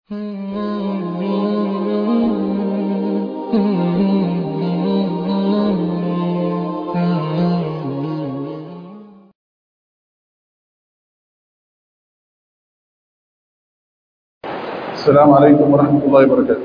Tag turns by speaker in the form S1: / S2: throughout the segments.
S1: السلام عليكم ورحمة الله وبركاته.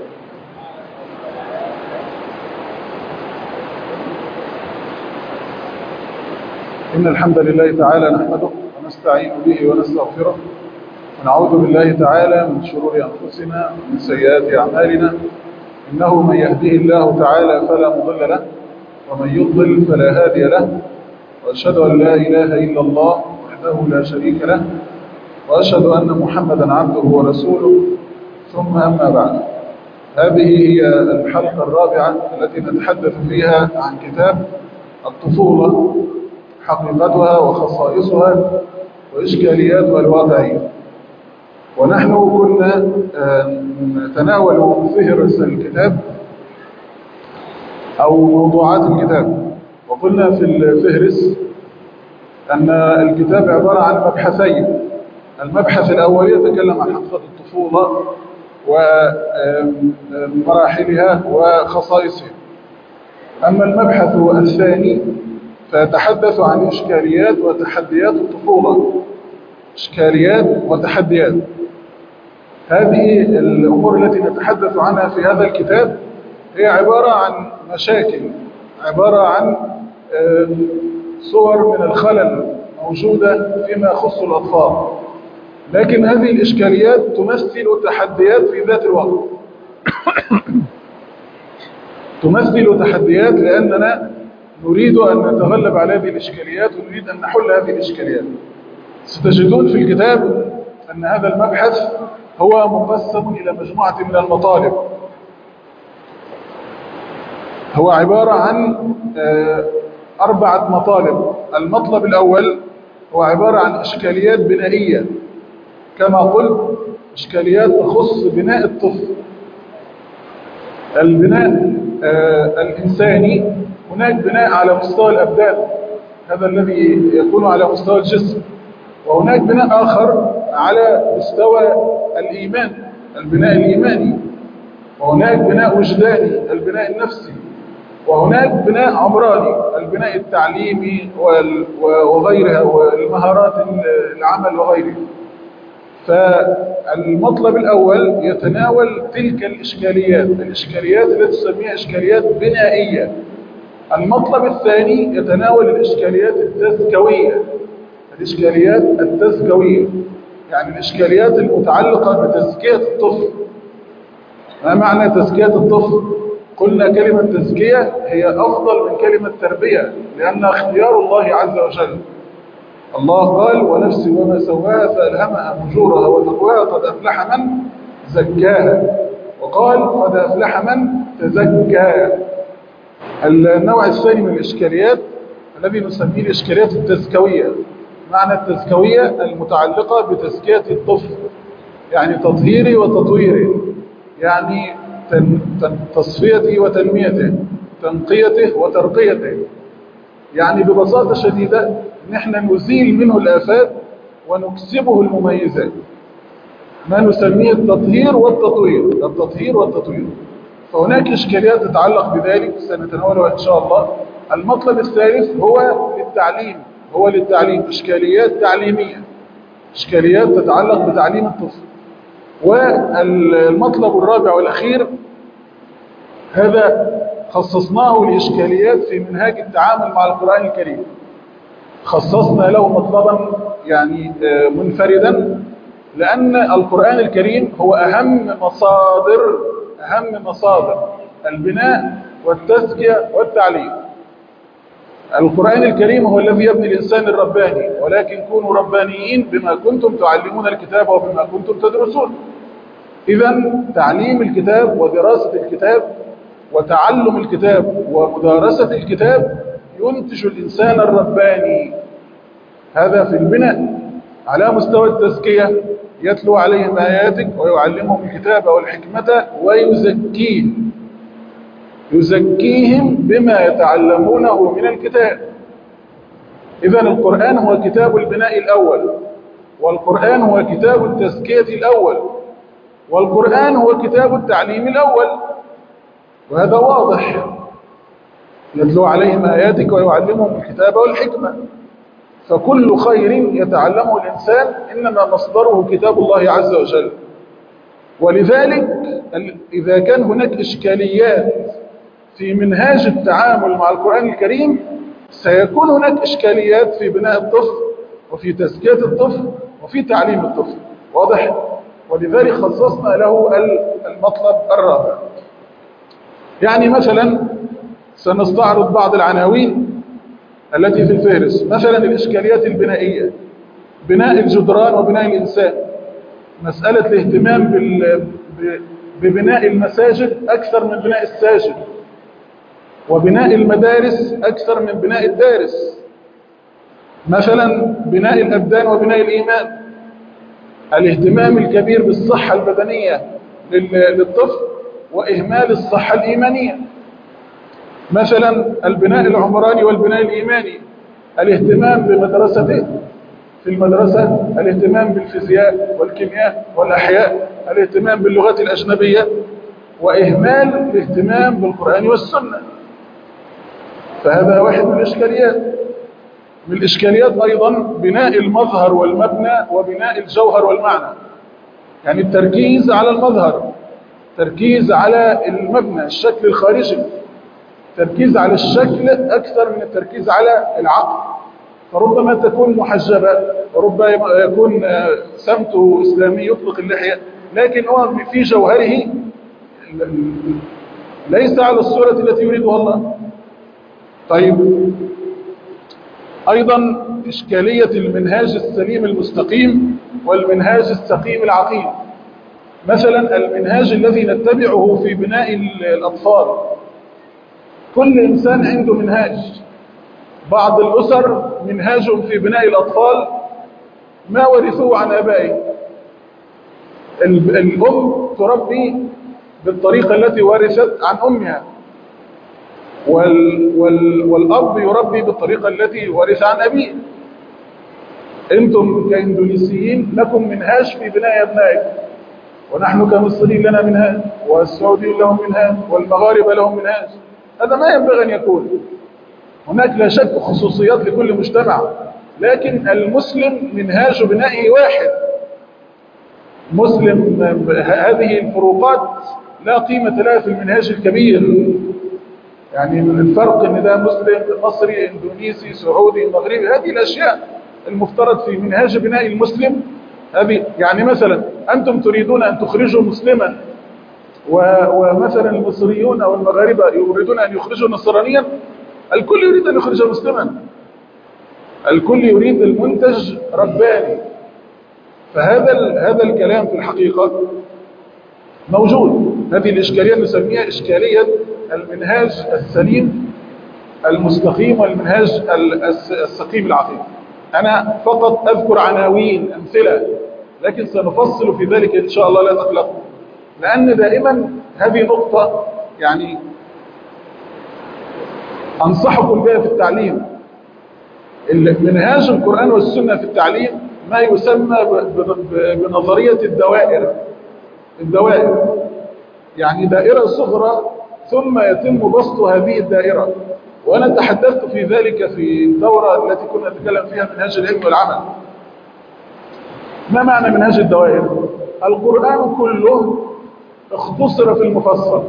S1: إن الحمد لله تعالى نحمده ونستعين به ونستغفره ونعوذ بالله تعالى من شرور أنفسنا ومن سيئات أعمالنا. إنه من يهديه الله تعالى فلا مضل له ومن يضلل فلا هادي له، وأشهد أن لا إله إلا الله وحده لا شريك له، وأشهد أن محمدا عبده ورسوله. ثم أما بعد، هذه هي الحلقة الرابعة التي نتحدث فيها عن كتاب الطفولة، حقيقتها وخصائصها وإشكالياتها الواقعية. ونحن كنا نتناول فهرس الكتاب أو موضوعات الكتاب، وقلنا في الفهرس أن الكتاب عبارة عن مبحثين. المبحث الأول يتكلم عن حقيقة الطفولة ومراحلها وخصائصها، أما المبحث الثاني فيتحدث عن إشكاليات وتحديات الطفولة. إشكاليات وتحديات، هذه الأمور التي نتحدث عنها في هذا الكتاب هي عبارة عن مشاكل، عبارة عن صور من الخلل موجودة فيما يخص الأطفال، لكن هذه الإشكاليات تمثل تحديات في ذات الوقت. تمثل تحديات لأننا نريد أن نتغلب على هذه الإشكاليات ونريد أن نحل هذه الإشكاليات. ستجدون في الكتاب أن هذا المبحث هو مقسم إلى مجموعة من المطالب. هو عبارة عن 4 مطالب. المطلب الأول هو عبارة عن إشكاليات بنائية، كما قلت إشكاليات تخص بناء الطفل. البناء الإنساني، هناك بناء على مستوى الأبدان، هذا الذي يكون على مستوى الجسم، وهناك بناء آخر على مستوى الإيمان، البناء الإيماني، وهناك بناء وجداني، البناء النفسي، وهناك بناء عمراني، البناء التعليمي وغيرها، والمهارات العمل وغيره. فالمطلب الأول يتناول تلك الإشكاليات التي تسميها إشكاليات بنائية. المطلب الثاني يتناول الإشكاليات التزكوية. الإشكاليات التزكوية يعني الإشكاليات المتعلقة بتزكية الطفل. ما معنى تزكية الطفل؟ قلنا كلمة تزكية هي أفضل من كلمة تربية، لأنها اختيار الله عز وجل. الله قال: ونفس وما سواها فألهمها فجورها وتقواها قد أفلح من زكاها، وقال قد أفلح من تزكى. النوع الثاني من الإشكاليات الذي نسميه الإشكاليات التزكوية. معنى التزكوية المتعلقة بتزكية الطفل، يعني تطهيره وتطويره، يعني تصفيته وتنميته، تنقيته وترقيته. يعني ببساطة شديدة نحن نزيل منه الآفات ونكسبه المميزات، ما نسميه التطهير والتطوير. التطهير والتطوير، فهناك إشكاليات تتعلق بذلك سنتناولها إن شاء الله. المطلب الثالث هو للتعليم، إشكاليات تعليمية، إشكاليات تتعلق بتعليم الطفل. والمطلب الرابع والأخير هذا خصصناه لإشكاليات في منهاج التعامل مع القرآن الكريم. خصصنا له مطلبا يعني منفردا، لأن القرآن الكريم هو أهم مصادر البناء والتزكية والتعليم. القرآن الكريم هو الذي يبني الإنسان الرباني، ولكن كونوا ربانيين بما كنتم تعلمون الكتاب وبما كنتم تدرسون. إذن تعليم الكتاب ودراسة الكتاب وتعلم الكتاب ومدارسة الكتاب ينتج الإنسان الرباني. هذا في البناء. على مستوى التزكية يتلو عليهم آياتك ويعلمهم الكتاب والحكمة يزكيهم بما يتعلمونه من الكتاب. إذن القرآن هو كتاب البناء الأول، والقرآن هو كتاب التزكية الأول. والقرآن هو كتاب التعليم الأول، وهذا واضح. يتلو عليهم آياتك ويعلمهم الكتاب والحكمة. فكل خير يتعلمه الإنسان إنما مصدره كتاب الله عز وجل. ولذلك إذا كان هناك إشكاليات في منهاج التعامل مع القرآن الكريم، سيكون هناك إشكاليات في بناء الطفل وفي تزكية الطفل وفي تعليم الطفل. واضح؟ ولذلك خصصنا له المطلب الرابع. يعني مثلا سنستعرض بعض العناوين التي في الفهرس. مثلا الإشكاليات البنائية، بناء الجدران وبناء الإنسان، مسألة الاهتمام ببناء المساجد أكثر من بناء الساجد، وبناء المدارس أكثر من بناء الدارس. مثلا بناء الأبدان وبناء الإيمان، الاهتمام الكبير بالصحة البدنية للطفل وإهمال الصحة الإيمانية. مثلا البناء العمراني والبناء الإيماني، الاهتمام بمدرسته في المدرسة، الاهتمام بالفيزياء والكيمياء والأحياء، الاهتمام باللغات الأجنبية، وإهمال الاهتمام بالقرآن والسنة. فهذا واحد من الإشكاليات. من الإشكاليات أيضا بناء المظهر والمبنى وبناء الجوهر والمعنى. يعني التركيز على المظهر، تركيز على المبنى، الشكل الخارجي، تركيز على الشكل أكثر من التركيز على العقل. فربما تكون محجبة، وربما يكون سمته إسلامي يطلق اللحية، لكن هو في جوهره ليس على الصورة التي يريدها الله. طيب، أيضا إشكالية المنهاج السليم المستقيم والمنهاج السقيم العقيم. مثلا المنهاج الذي نتبعه في بناء الأطفال، كل إنسان عنده منهاج. بعض الأسر منهاجهم في بناء الأطفال ما ورثوه عن آبائهم. الأم تربي بالطريقة التي ورثت عن أمها، والأب يربي بالطريقة التي ورث عن أبيه. أنتم كإندونيسيين لكم منهاج في بناء أبنائكم، ونحن كمصريين لنا منهاج، والسعوديين لهم منهاج، والمغاربة لهم منهاج. هذا ما ينبغي أن يكون. هناك لا شك خصوصيات لكل مجتمع، لكن المسلم منهاج بنائه واحد. مسلم هذه الفروقات لا قيمة لها في المنهاج الكبير. يعني من الفرق ان ده مسلم مصري اندونيسي سعودي مغربي، هذه الاشياء المفترض في منهاج بناء المسلم. هذه يعني مثلا انتم تريدون ان تخرجوا مسلما، ومثلا المصريون او المغاربه يريدون ان يخرجوا نصرانيا. الكل يريد ان يخرج مسلما، الكل يريد المنتج رباني. فهذا الكلام في الحقيقه موجود. هذه الاشكاليه نسميها اشكاليه المنهاج السليم المستقيم والمنهاج السقيم العقيم. أنا فقط أذكر عناوين أمثلة، لكن سنفصل في ذلك إن شاء الله، لا تقلقوا. لأن دائما هذه نقطة يعني أنصحكم بها في التعليم. منهاج القرآن والسنة في التعليم ما يسمى بنظرية الدوائر. يعني دائرة صغرى ثم يتم بسط هذه الدائرة. وأنا تحدثت في ذلك في الدورة التي كنا نتكلم فيها منهاج العلم والعمل. ما معنى منهاج الدوائر؟ القرآن كله اختصر في المفصل،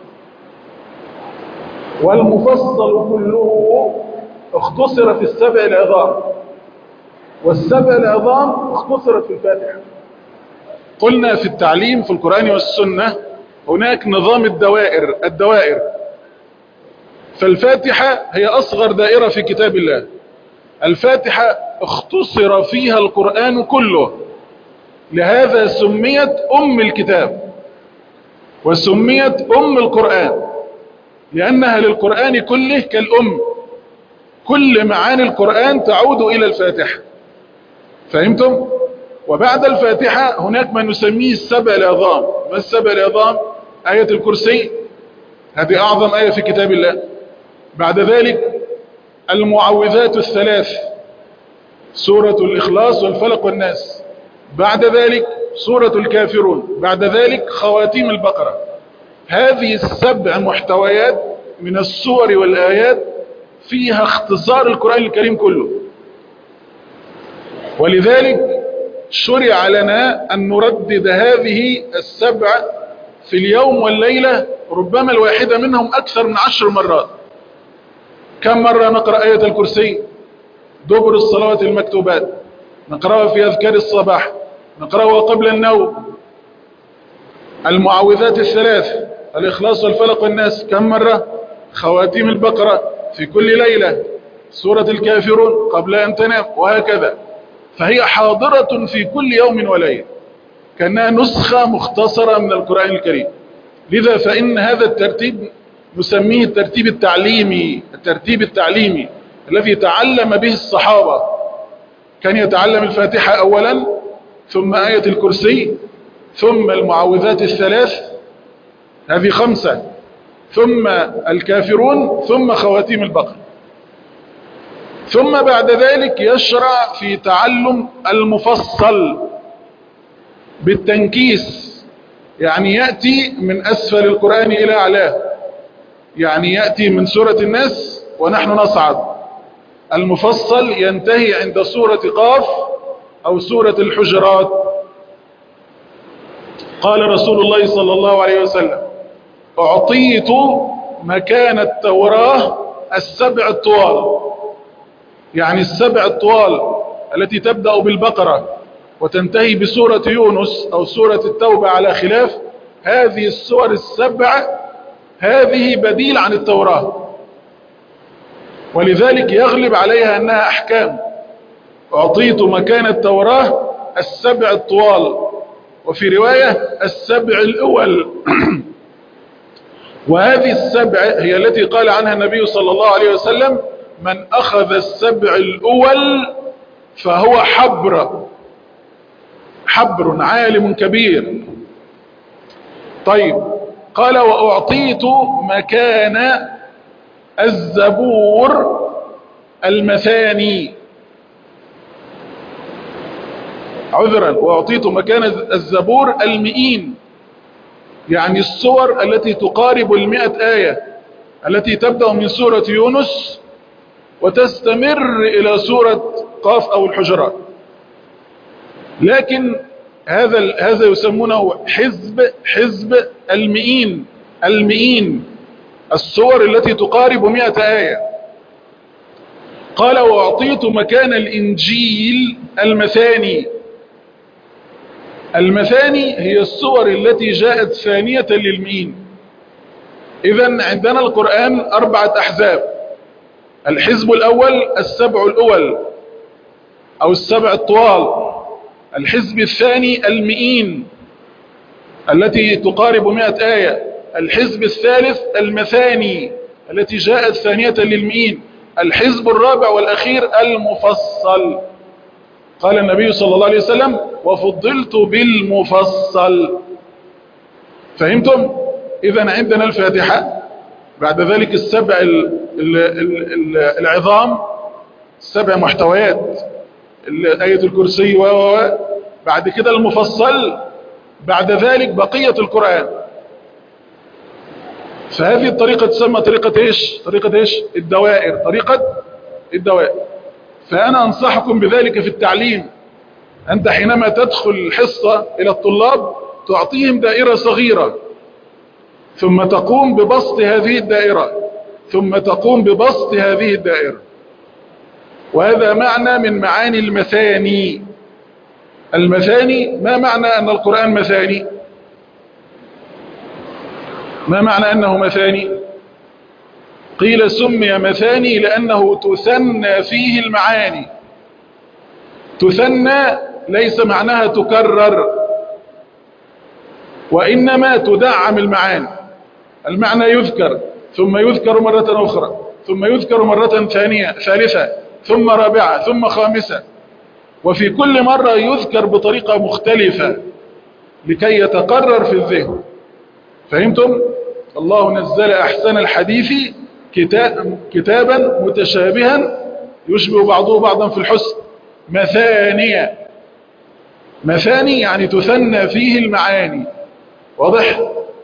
S1: والمفصل كله اختصر في السبع العظام، والسبع العظام اختصرت في الفاتحة. قلنا في التعليم في القرآن والسنة هناك نظام الدوائر. فالفاتحة هي أصغر دائرة في كتاب الله. الفاتحة اختصر فيها القرآن كله، لهذا سميت أم الكتاب وسميت أم القرآن، لأنها للقرآن كله كالأم. كل معاني القرآن تعود إلى الفاتحة. فهمتم؟ وبعد الفاتحة هناك ما نسميه السبع العظام. ما السبع العظام؟ آية الكرسي، هذه أعظم آية في كتاب الله. بعد ذلك المعوذات الثلاث، سورة الإخلاص والفلق والناس. بعد ذلك سورة الكافرون، بعد ذلك خواتيم البقرة. هذه السبع محتويات من السور والآيات فيها اختصار القرآن الكريم كله، ولذلك شرع لنا أن نردد هذه السبع في اليوم والليلة، ربما الواحدة منهم أكثر من 10 مرات. كم مرة نقرأ آية الكرسي دبر الصلوات المكتوبات، نقرأها في أذكار الصباح، نقرأها قبل النوم. المعوذات الثلاث، الإخلاص والفلق والناس، كم مرة؟ خواتيم البقرة في كل ليلة، سورة الكافرون قبل أن تنام، وهكذا. فهي حاضرة في كل يوم وليلة، كأنها نسخة مختصرة من القرآن الكريم. لذا فإن هذا الترتيب نسميه الترتيب التعليمي، الترتيب التعليمي الذي تعلم به الصحابة. كان يتعلم الفاتحة أولا، ثم آية الكرسي، ثم المعوذات الثلاث، هذه 5، ثم الكافرون، ثم خواتيم البقرة. ثم بعد ذلك يشرع في تعلم المفصل بالتنكيس، يعني يأتي من أسفل القرآن إلى أعلاه، يعني يأتي من سورة الناس ونحن نصعد. المفصل ينتهي عند سورة قاف أو سورة الحجرات. قال رسول الله صلى الله عليه وسلم: أعطيت مكان التوراة السبع الطوال، يعني السبع الطوال التي تبدأ بالبقرة وتنتهي بسورة يونس أو سورة التوبة على خلاف. هذه السور السبع هذه بديل عن التوراة، ولذلك يغلب عليها أنها أحكام. أعطيت مكان التوراة السبع الطوال، وفي رواية السبع الأول. وهذه السبع هي التي قال عنها النبي صلى الله عليه وسلم: من أخذ السبع الأول فهو حبر عالم كبير. طيب، قال: وأعطيت مكان الزبور المثاني، عذرا، وأعطيت مكان الزبور المئين، يعني السور التي تقارب 100 آية، التي تبدأ من سورة يونس وتستمر إلى سورة قاف أو الحجرات. لكن هذا يسمونه حزب المئين، السور التي تقارب 100 آية. قال: وأعطيت مكان الإنجيل المثاني هي السور التي جاءت ثانية للمئين. إذن عندنا القرآن 4 أحزاب: الحزب الأول السبع الأول أو السبع الطوال، الحزب الثاني المئين التي تقارب 100 آية، الحزب الثالث المثاني التي جاءت ثانية للمئين، الحزب الرابع والأخير المفصل. قال النبي صلى الله عليه وسلم: وفضلت بالمفصل. فهمتم؟ إذن عندنا الفاتحة، بعد ذلك السبع العظام، 7 محتويات، آية الكرسي بعد كده المفصل، بعد ذلك بقية القرآن. فهذه الطريقة تسمى طريقة ايش؟ طريقة ايش؟ الدوائر، طريقة الدوائر. فأنا أنصحكم بذلك في التعليم. أنت حينما تدخل الحصة إلى الطلاب تعطيهم دائرة صغيرة، ثم تقوم ببسط هذه الدائرة، ثم تقوم ببسط هذه الدائرة. وهذا معنى من معاني المثاني. المثاني، ما معنى أن القرآن مثاني؟ ما معنى أنه مثاني؟ قيل سمي مثاني لأنه تثنى فيه المعاني. تثنى ليس معناها تكرر، وإنما تدعم المعاني. المعنى يذكر ثم يذكر مرة أخرى، ثم يذكر مرة ثالثة، ثم رابعة، ثم خامسة، وفي كل مرة يذكر بطريقة مختلفة لكي يتقرر في الذهن. فهمتم؟ الله نزل أحسن الحديث كتابا متشابها يشبه بعضه بعضا في الحسن مثانية. مثاني يعني تثنى فيه المعاني. واضح؟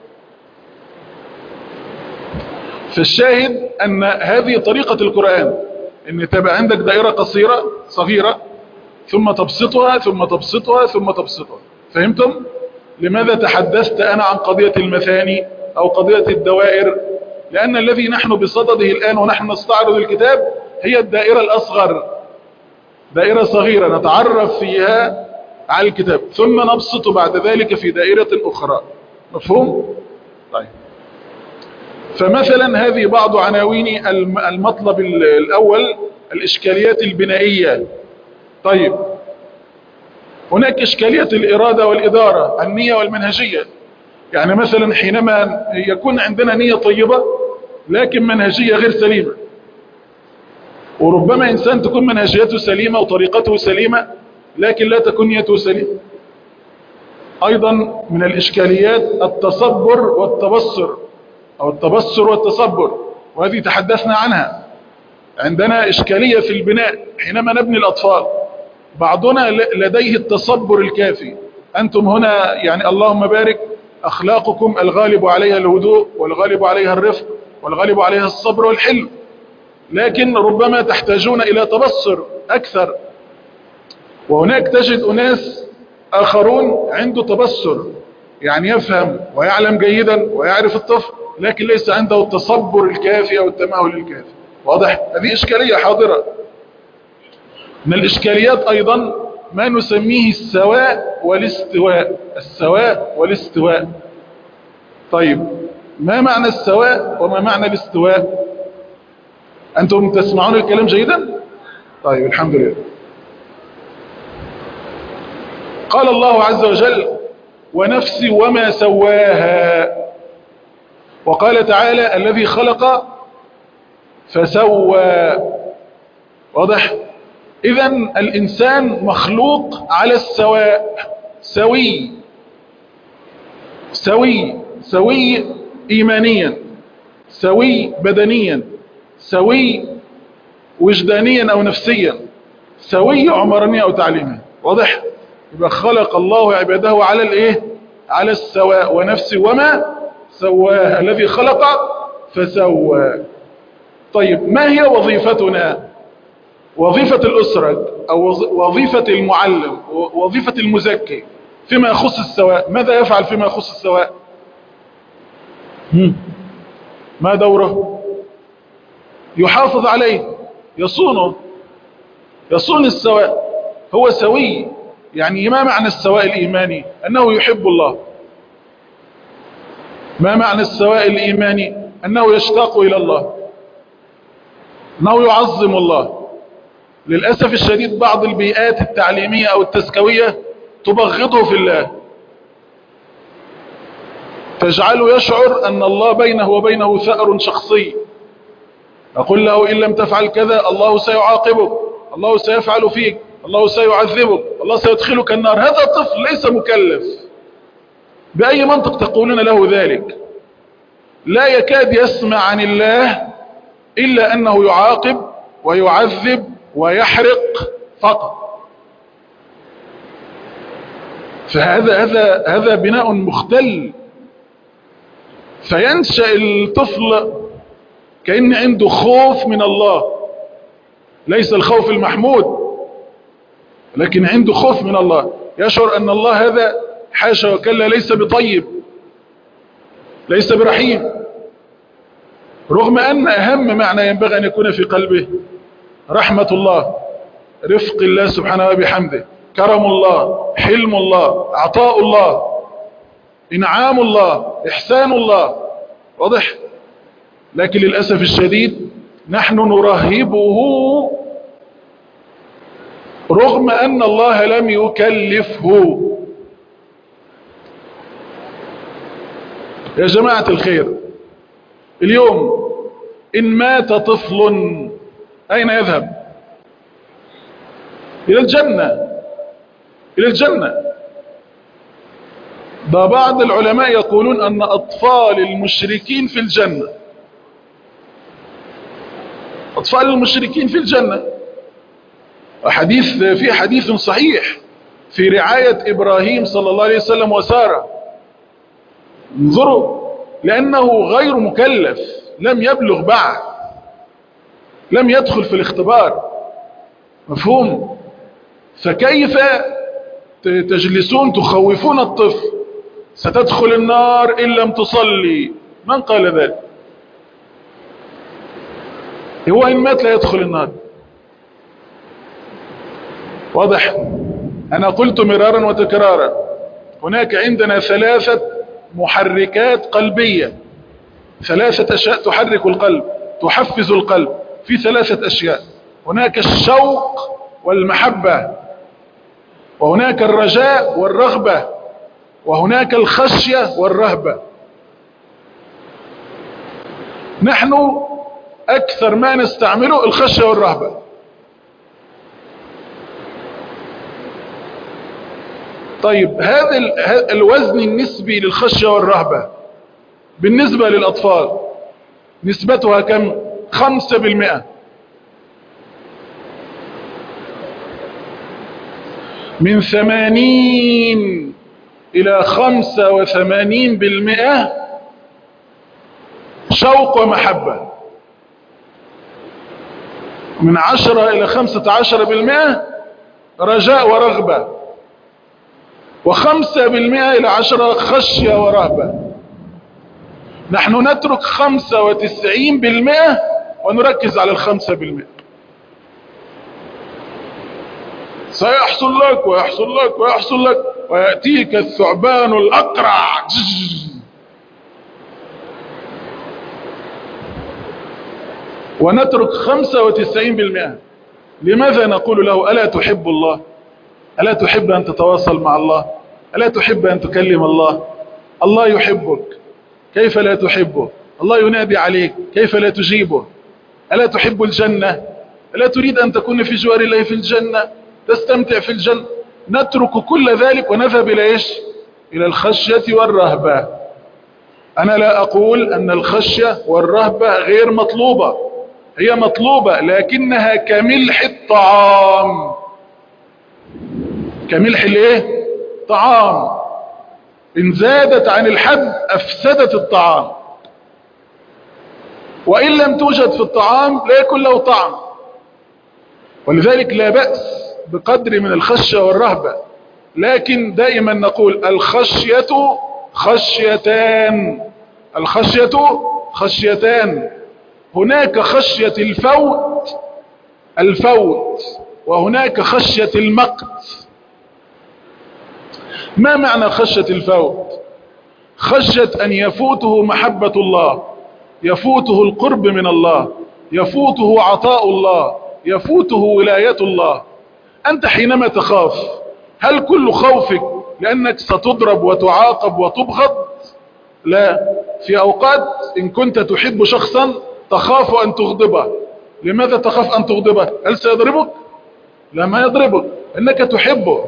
S1: فالشاهد أن هذه طريقة القرآن، أن تبقى عندك دائرة قصيرة صغيرة ثم تبسطها ثم تبسطها ثم تبسطها. فهمتم؟ لماذا تحدثت أنا عن قضية المثاني أو قضية الدوائر؟ لأن الذي نحن بصدده الآن ونحن نستعرض الكتاب هي الدائرة الأصغر، دائرة صغيرة نتعرف فيها على الكتاب ثم نبسط بعد ذلك في دائرة أخرى. مفهوم؟ طيب، فمثلا هذه بعض عناوين المطلب الأول، الإشكاليات البنائية. طيب، هناك إشكالية الإرادة والإدارة، النية والمنهجية. يعني مثلا حينما يكون عندنا نية طيبة لكن منهجية غير سليمة، وربما إنسان تكون منهجيته سليمة وطريقته سليمة لكن لا تكون نيته سليمة. أيضا من الإشكاليات التصبر والتبصر، أو التبصر والتصبر، وهذه تحدثنا عنها. عندنا إشكالية في البناء حينما نبني الأطفال، بعضنا لديه التصبر الكافي. أنتم هنا يعني اللهم بارك أخلاقكم الغالب عليها الهدوء والغالب عليها الرفق والغالب عليها الصبر والحلم، لكن ربما تحتاجون إلى تبصر أكثر. وهناك تجد أناس آخرون عنده تبصر، يعني يفهم ويعلم جيدا ويعرف الطفل لكن ليس عنده التصبر الكافي أو التمهل الكافي. واضح؟ هذه إشكالية حاضرة. من الإشكاليات أيضا ما نسميه السواء والاستواء. السواء والاستواء. طيب، ما معنى السواء وما معنى الاستواء؟ أنتم تسمعون الكلام جيدا؟ طيب، الحمد لله. قال الله عز وجل: ونفس وما سواها. وقال تعالى: الذي خلق فسوى. واضح؟ إذن الإنسان مخلوق على السواء، سوي سوي سوي إيمانيا، سوي بدنيا، سوي وجدانيا أو نفسيا، سوي عمرانيا أو تعليميا. واضح؟ يبقى خلق الله عباده على الايه؟ على السواء. ونفس وما سواها، الذي خلق فسوى. طيب، ما هي وظيفتنا؟ وظيفة الأسرة أو وظيفة المعلم، وظيفة المزكي فيما يخص السواء، ماذا يفعل فيما يخص السواء؟ ما دوره؟ يحافظ عليه، يصونه، يصون السواء. هو سوي. يعني ما معنى السواء الإيماني؟ أنه يحب الله. ما معنى السواء الإيماني؟ أنه يشتاق إلى الله، أنه يعظم الله. للأسف الشديد بعض البيئات التعليمية أو التزكوية تبغضه في الله، تجعله يشعر أن الله بينه وبينه ثأر شخصي. أقول له: إن لم تفعل كذا الله سيعاقبك، الله سيفعل فيك، الله سيعذبك، الله سيدخلك النار. هذا طفل ليس مكلف. بأي منطق تقولون له ذلك؟ لا يكاد يسمع عن الله إلا أنه يعاقب ويعذب ويحرق فقط. فهذا بناء مختل. فينشأ الطفل كأن عنده خوف من الله، ليس الخوف المحمود، لكن عنده خوف من الله. يشعر أن الله هذا حاشا وكلا ليس بطيب، ليس برحيم، رغم أن أهم معنى ينبغي أن يكون في قلبه رحمة الله، رفق الله سبحانه وبحمده، كرم الله، حلم الله، عطاء الله، إنعام الله، إحسان الله. واضح؟ لكن للأسف الشديد نحن نرهبه رغم أن الله لم يكلفه. يا جماعة الخير، اليوم إن مات طفل أين يذهب؟ إلى الجنة، إلى الجنة. ده بعض العلماء يقولون أن أطفال المشركين في الجنة، أطفال المشركين في الجنة. في حديث صحيح في رعاية إبراهيم صلى الله عليه وسلم وسارة. انظروا، لأنه غير مكلف، لم يبلغ بعد، لم يدخل في الاختبار. مفهوم؟ فكيف تجلسون تخوفون الطفل ستدخل النار إن لم تصلي؟ من قال ذلك؟ هو إن مات لا يدخل النار. واضح؟ أنا قلت مرارا وتكرارا، هناك عندنا 3 محركات قلبية، 3 أشياء تحرك القلب، تحفز القلب، في 3 أشياء. هناك الشوق والمحبة، وهناك الرجاء والرغبة، وهناك الخشية والرهبة. نحن أكثر ما نستعمله الخشية والرهبة. طيب هذا الوزن النسبي للخشية والرهبة بالنسبة للأطفال نسبتها كم؟ 5%. من 80 إلى 85% شوق ومحبة. من 10 إلى 15% رجاء ورغبة، و5% إلى 10 خشية ورهبة. نحن نترك 95% ونركز على 5%. سيحصل لك ويحصل لك ويحصل لك ويأتيك الثعبان الأقرع. ونترك 95%. لماذا نقول له ألا تحب الله؟ ألا تحب أن تتواصل مع الله؟ ألا تحب أن تكلم الله؟ الله يحبك، كيف لا تحبه؟ الله ينادي عليك، كيف لا تجيبه؟ ألا تحب الجنة؟ ألا تريد أن تكون في جوار الله في الجنة، تستمتع في الجنة؟ نترك كل ذلك ونذهب إلى إيش؟ إلى الخشية والرهبة. أنا لا أقول أن الخشية والرهبة غير مطلوبة، هي مطلوبة، لكنها كملح الطعام. كملح الايه؟ طعام. إن زادت عن الحد أفسدت الطعام، وإن لم توجد في الطعام لا يكون له طعم. ولذلك لا بأس بقدر من الخشية والرهبة، لكن دائما نقول الخشية خشيتان. الخشية خشيتان، هناك خشية الفوت وهناك خشية المقت. ما معنى خشية الفوت؟ خشية أن يفوته محبة الله، يفوته القرب من الله، يفوته عطاء الله، يفوته ولاية الله. أنت حينما تخاف، هل كل خوفك لأنك ستضرب وتعاقب وتبغض؟ لا، في أوقات إن كنت تحب شخصا تخاف أن تغضبه. لماذا تخاف أن تغضبه؟ هل سيضربك؟ لا، ما يضربك، إنك تحبه،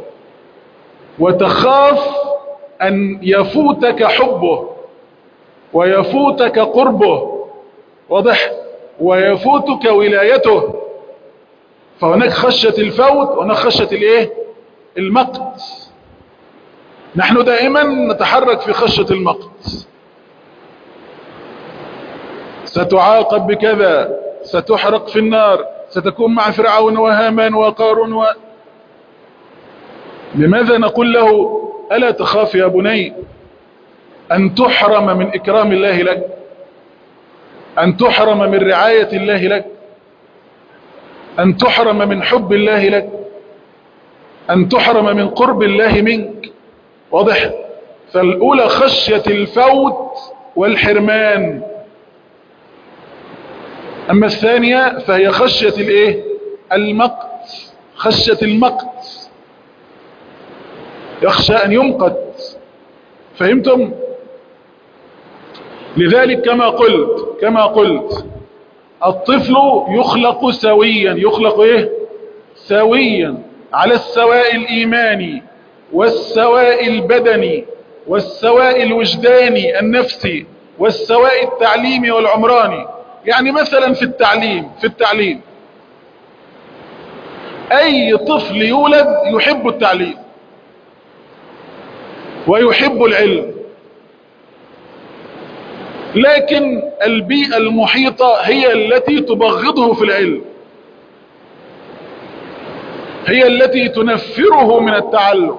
S1: وتخاف أن يفوتك حبه ويفوتك قربه، واضح؟ ويفوتك ولايته. فهناك خشية الفوت وهناك خشية الايه؟ المقت. نحن دائما نتحرك في خشية المقت. ستعاقب بكذا، ستحرق في النار، ستكون مع فرعون وهامان وقارون لماذا نقول له ألا تخاف يا بني أن تحرم من إكرام الله لك، أن تحرم من رعاية الله لك، أن تحرم من حب الله لك، أن تحرم من قرب الله منك؟ واضح؟ فالأولى خشية الفوت والحرمان، أما الثانية فهي خشية الايه؟ المقت. خشية المقت، يخشى أن يمقت. فهمتم؟ لذلك كما قلت الطفل يخلق سويا. يخلق ايه؟ سويا، على السواء الإيماني والسواء البدني والسواء الوجداني النفسي والسواء التعليمي والعمراني. يعني مثلا في التعليم أي طفل يولد يحب التعليم، ويحب العلم، لكن البيئة المحيطة هي التي تبغضه في العلم، هي التي تنفره من التعلم،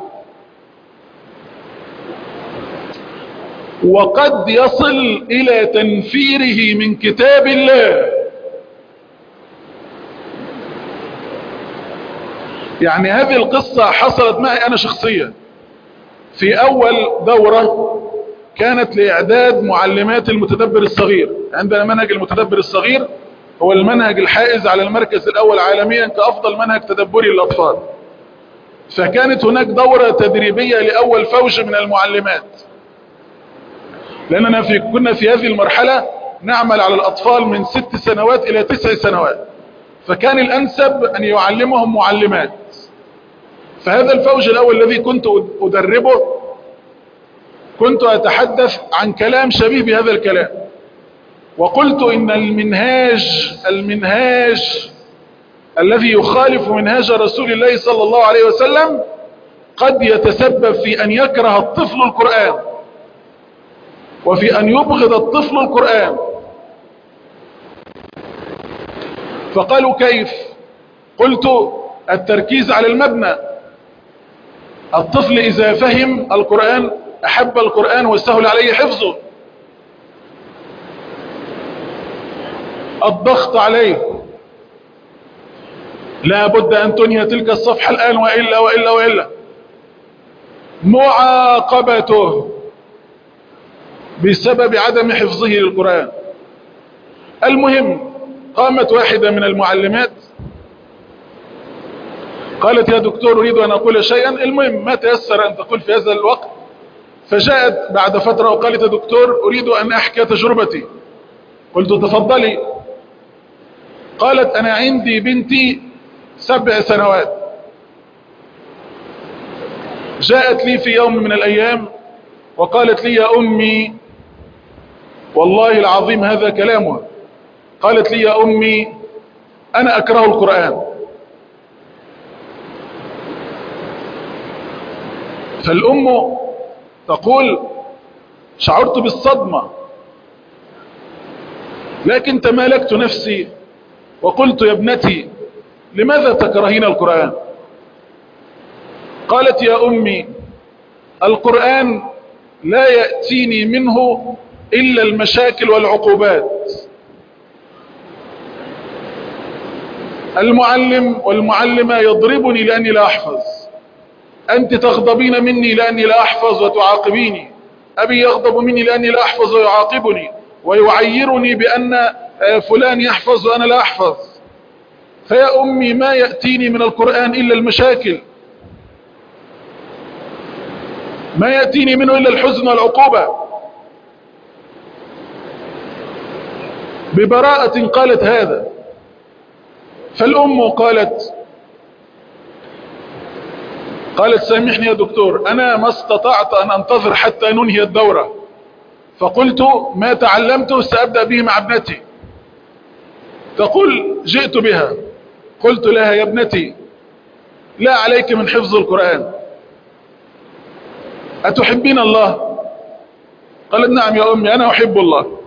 S1: وقد يصل إلى تنفيره من كتاب الله. يعني هذه القصة حصلت معي أنا شخصيا في أول دورة كانت لإعداد معلمات المتدبر الصغير. عندنا منهج المتدبر الصغير هو المنهج الحائز على المركز الأول عالميا كأفضل منهج تدبري للأطفال. فكانت هناك دورة تدريبية لأول فوج من المعلمات، لأننا كنا في هذه المرحلة نعمل على الأطفال من 6 سنوات إلى 9 سنوات، فكان الأنسب أن يعلمهم معلمات. فهذا الفوج الأول الذي كنت أدربه كنت أتحدث عن كلام شبيه بهذا الكلام، وقلت إن المنهاج الذي يخالف منهاج رسول الله صلى الله عليه وسلم قد يتسبب في أن يكره الطفل القرآن، وفي أن يبغض الطفل القرآن. فقالوا كيف؟ قلت التركيز على المبنى. الطفل إذا فهم القرآن أحب القرآن وسهل عليه حفظه. الضغط عليه، لا بد أن تنهي تلك الصفحة الآن وإلا وإلا وإلا. معاقبته بسبب عدم حفظه للقرآن. المهم قامت واحدة من المعلمات قالت يا دكتور أريد أن أقول شيئا، المهم ما تيسر أن تقول في هذا الوقت. فجاءت بعد فترة وقالت يا دكتور أريد أن أحكي تجربتي. قلت تفضلي. قالت أنا عندي بنتي 7 سنوات، جاءت لي في يوم من الأيام وقالت لي يا أمي، والله العظيم هذا كلامها، قالت لي يا أمي أنا أكره القرآن. فالأم تقول شعرت بالصدمة، لكن تمالكت نفسي وقلت يا ابنتي لماذا تكرهين القرآن؟ قالت يا أمي القرآن لا يأتيني منه إلا المشاكل والعقوبات. المعلم والمعلمة يضربني لأني لا أحفظ، أنت تغضبين مني لأني لا أحفظ وتعاقبيني، أبي يغضب مني لأني لا أحفظ ويعاقبني ويعيرني بأن فلان يحفظ وأنا لا أحفظ. فيا أمي ما يأتيني من القرآن إلا المشاكل، ما يأتيني منه إلا الحزن والعقوبة. ببراءة قالت هذا. فالأم قالت سامحني يا دكتور، أنا ما استطعت أن أنتظر حتى ننهي الدورة، فقلت ما تعلمته سأبدأ به مع ابنتي. تقول جئت بها قلت لها يا ابنتي لا عليك من حفظ القرآن، أتحبين الله؟ قالت نعم يا أمي أنا أحب الله.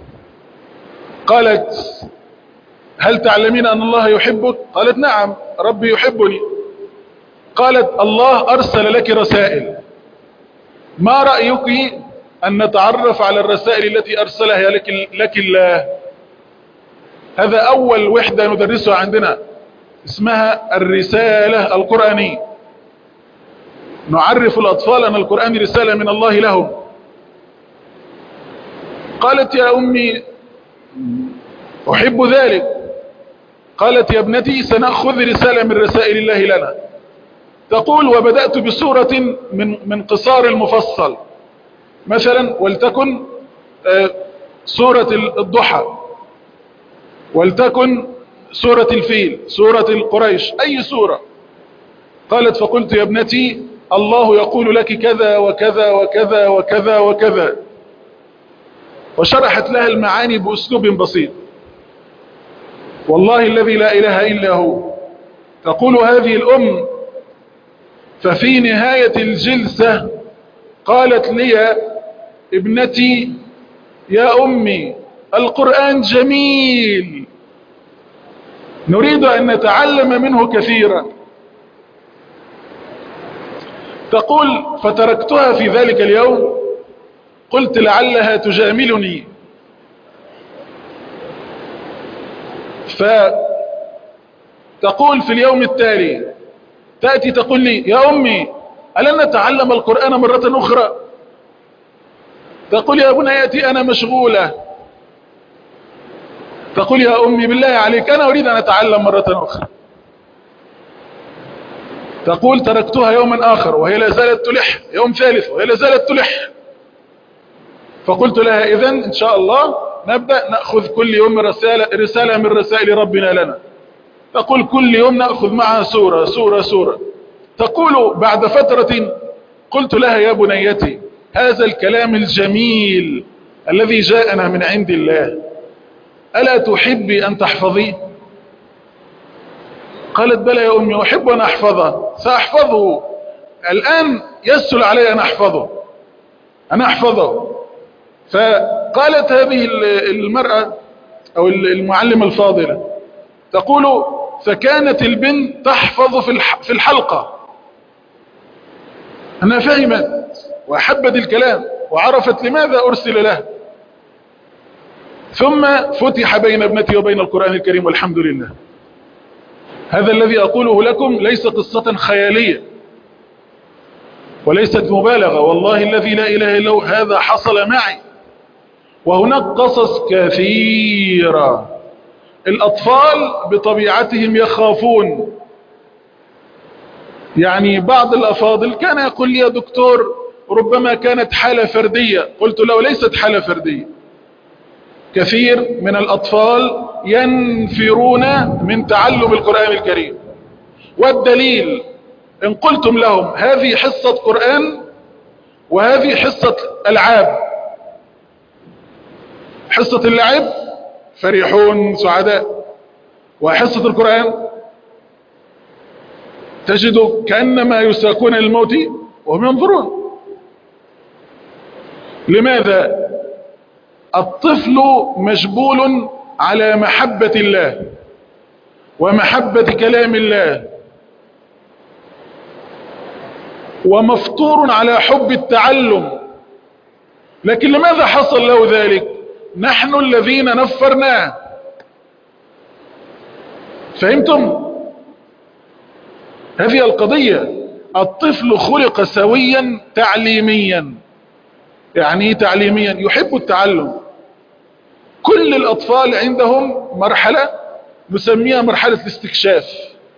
S1: قالت هل تعلمين أن الله يحبك؟ قالت نعم ربي يحبني. قالت الله أرسل لك رسائل، ما رأيك أن نتعرف على الرسائل التي أرسلها لك الله؟ هذا أول وحدة ندرسها عندنا اسمها الرسالة القرآنية. نعرف الأطفال أن القرآن رسالة من الله لهم. قالت يا أمي أحب ذلك. قالت يا ابنتي سنأخذ رسالة من رسائل الله لنا. تقول وبدأت بسورة من قصار المفصل، مثلا ولتكن سورة الضحى، ولتكن سورة الفيل، سورة القريش، أي سورة. قالت فقلت يا ابنتي الله يقول لك كذا وكذا وكذا وكذا وكذا، وشرحت لها المعاني بأسلوب بسيط. والله الذي لا إله إلا هو، تقول هذه الأم ففي نهاية الجلسة قالت لي ابنتي يا أمي القرآن جميل، نريد أن نتعلم منه كثيرا. تقول فتركتها في ذلك اليوم، قلت لعلها تجاملني، فتقول في اليوم التالي تأتي تقول لي يا أمي ألن نتعلم القرآن مرة أخرى؟ تقول يا بنيتي أنا مشغولة. تقول يا أمي بالله عليك أنا أريد أن أتعلم مرة أخرى. تقول تركتها يوما آخر وهي لا زالت تلح، يوم ثالث وهي لا زالت تلح. فقلت لها إذن إن شاء الله نبدأ نأخذ كل يوم رسالة من رسائل ربنا لنا. تقول كل يوم نأخذ معها سورة سورة سورة. تقول بعد فترة قلت لها يا بنيتي هذا الكلام الجميل الذي جاءنا من عند الله ألا تحبي أن تحفظيه؟ قالت بلى يا أمي أحب أن أحفظه، سأحفظه الآن، يسهل علي أن أحفظه. فقالت هذه المرأة أو المعلمة الفاضلة تقول فكانت البنت تحفظ في الحلقة، أنا فهمت وأحبت الكلام وعرفت لماذا أرسل له. ثم فتح بين ابنتي وبين القرآن الكريم والحمد لله. هذا الذي أقوله لكم ليس قصة خيالية وليست مبالغة، والله الذي لا إله إلا هو هذا حصل معي. وهناك قصص كثيرة. الأطفال بطبيعتهم يخافون. يعني بعض الأفاضل كان يقول لي يا دكتور ربما كانت حالة فردية. قلت له ليست حالة فردية، كثير من الأطفال ينفرون من تعلم القرآن الكريم. والدليل إن قلتم لهم هذه حصة قرآن وهذه حصة ألعاب، حصة اللعب فرحون سعداء، وحصة القرآن تجد كأنما يساقون للموت وهم ينظرون. لماذا؟ الطفل مجبول على محبة الله ومحبة كلام الله، ومفطور على حب التعلم. لكن لماذا حصل له ذلك؟ نحن الذين نفرناه. فهمتم؟ هذه القضية. الطفل خلق سويا تعليميا. يعني تعليميا يحب التعلم. كل الأطفال عندهم مرحلة نسميها مرحلة الاستكشاف،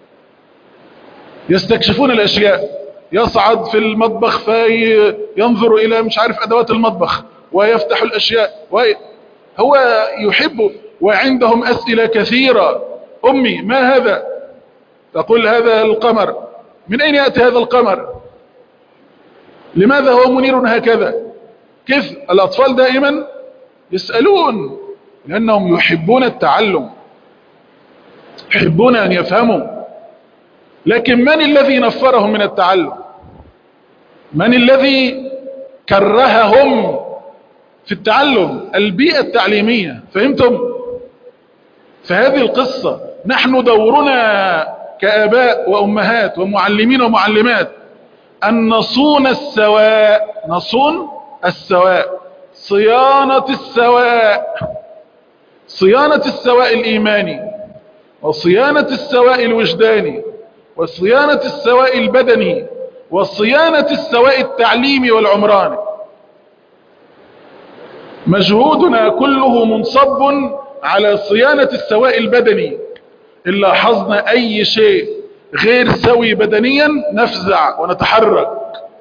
S1: يستكشفون الأشياء. يصعد في المطبخ فينظر إلى مش عارف أدوات المطبخ ويفتح الأشياء هو يحب. وعندهم أسئلة كثيرة. أمي ما هذا؟ تقول هذا القمر. من أين يأتي هذا القمر؟ لماذا هو منير هكذا؟ كيف؟ الأطفال دائما يسألون لأنهم يحبون التعلم، يحبون أن يفهموا. لكن من الذي نفرهم من التعلم؟ من الذي كرههم في التعلم؟ البيئة التعليمية. فهمتم؟ فهذه القصة. نحن دورنا كآباء وأمهات ومعلمين ومعلمات أن نصون السواء، نصون السواء، صيانة السواء، صيانة السواء الإيماني، وصيانة السواء الوجداني، وصيانة السواء البدني، وصيانة السواء التعليمي والعمراني. مجهودنا كله منصب على صيانة السواء البدني. إن لاحظنا أي شيء غير سوي بدنيا نفزع ونتحرك.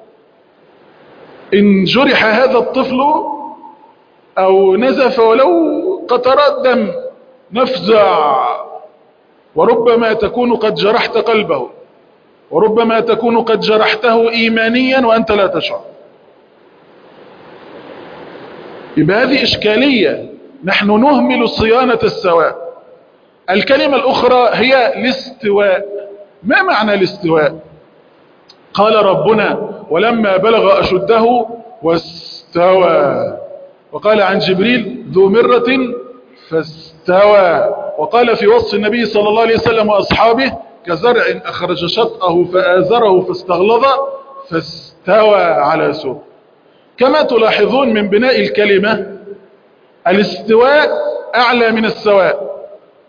S1: إن جرح هذا الطفل أو نزف ولو قطرات دم نفزع، وربما تكون قد جرحت قلبه، وربما تكون قد جرحته إيمانيا وأنت لا تشعر. يبقى هذه إشكالية. نحن نهمل صيانة السواء. الكلمة الأخرى هي الاستواء. ما معنى الاستواء؟ قال ربنا ولما بلغ أشده واستوى. وقال عن جبريل ذو مرة فاستوى. وقال في وصف النبي صلى الله عليه وسلم وأصحابه كزرع أخرج شطأه فآزره فاستغلظ فاستوى على سوق. كما تلاحظون من بناء الكلمة الاستواء أعلى من السواء.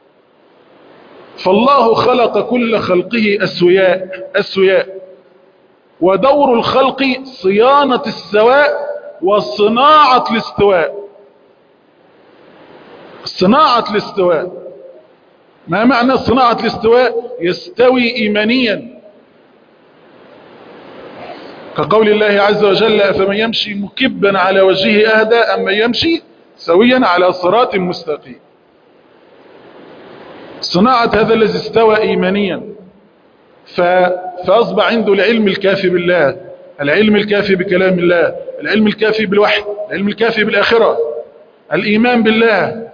S1: فالله خلق كل خلقه أسوياء، ودور الخلق صيانة السواء وصناعة الاستواء. صناعة الاستواء، ما معنى صناعة الاستواء؟ يستوي إيمانيا، كقول الله عز وجل أفمن يمشي مكبا على وجهه أهدى أم من يمشي سويا على صراط مستقيم. صناعة هذا الذي استوى إيمانيا، فأصبح عنده العلم الكافي بالله، العلم الكافي بكلام الله، العلم الكافي بالوحي، العلم الكافي بالآخرة، الإيمان بالله.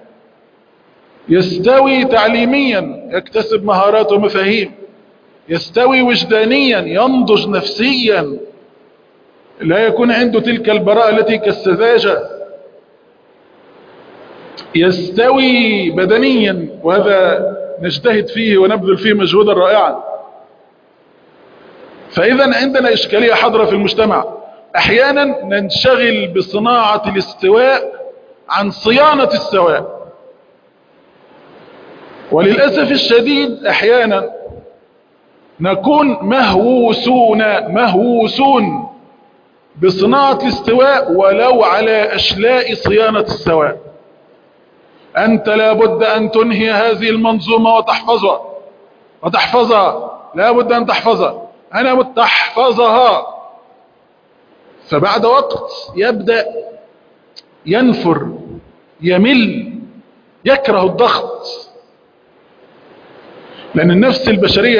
S1: يستوي تعليميا، يكتسب مهارات ومفاهيم. يستوي وجدانيا، ينضج نفسيا، لا يكون عنده تلك البراءة التي كالسذاجة. يستوي بدنيا، وهذا نجتهد فيه ونبذل فيه مجهودا رائعا. فإذا عندنا إشكالية حاضرة في المجتمع، أحيانا ننشغل بصناعة الاستواء عن صيانة السواء. وللأسف الشديد أحيانا نكون مهووسون بصناعة الاستواء ولو على أشلاء صيانة السواء. أنت لابد أن تنهي هذه المنظومة وتحفظها، لابد أن تحفظها، أنا متحفظها. فبعد وقت يبدأ ينفر، يمل، يكره الضغط، لأن النفس البشرية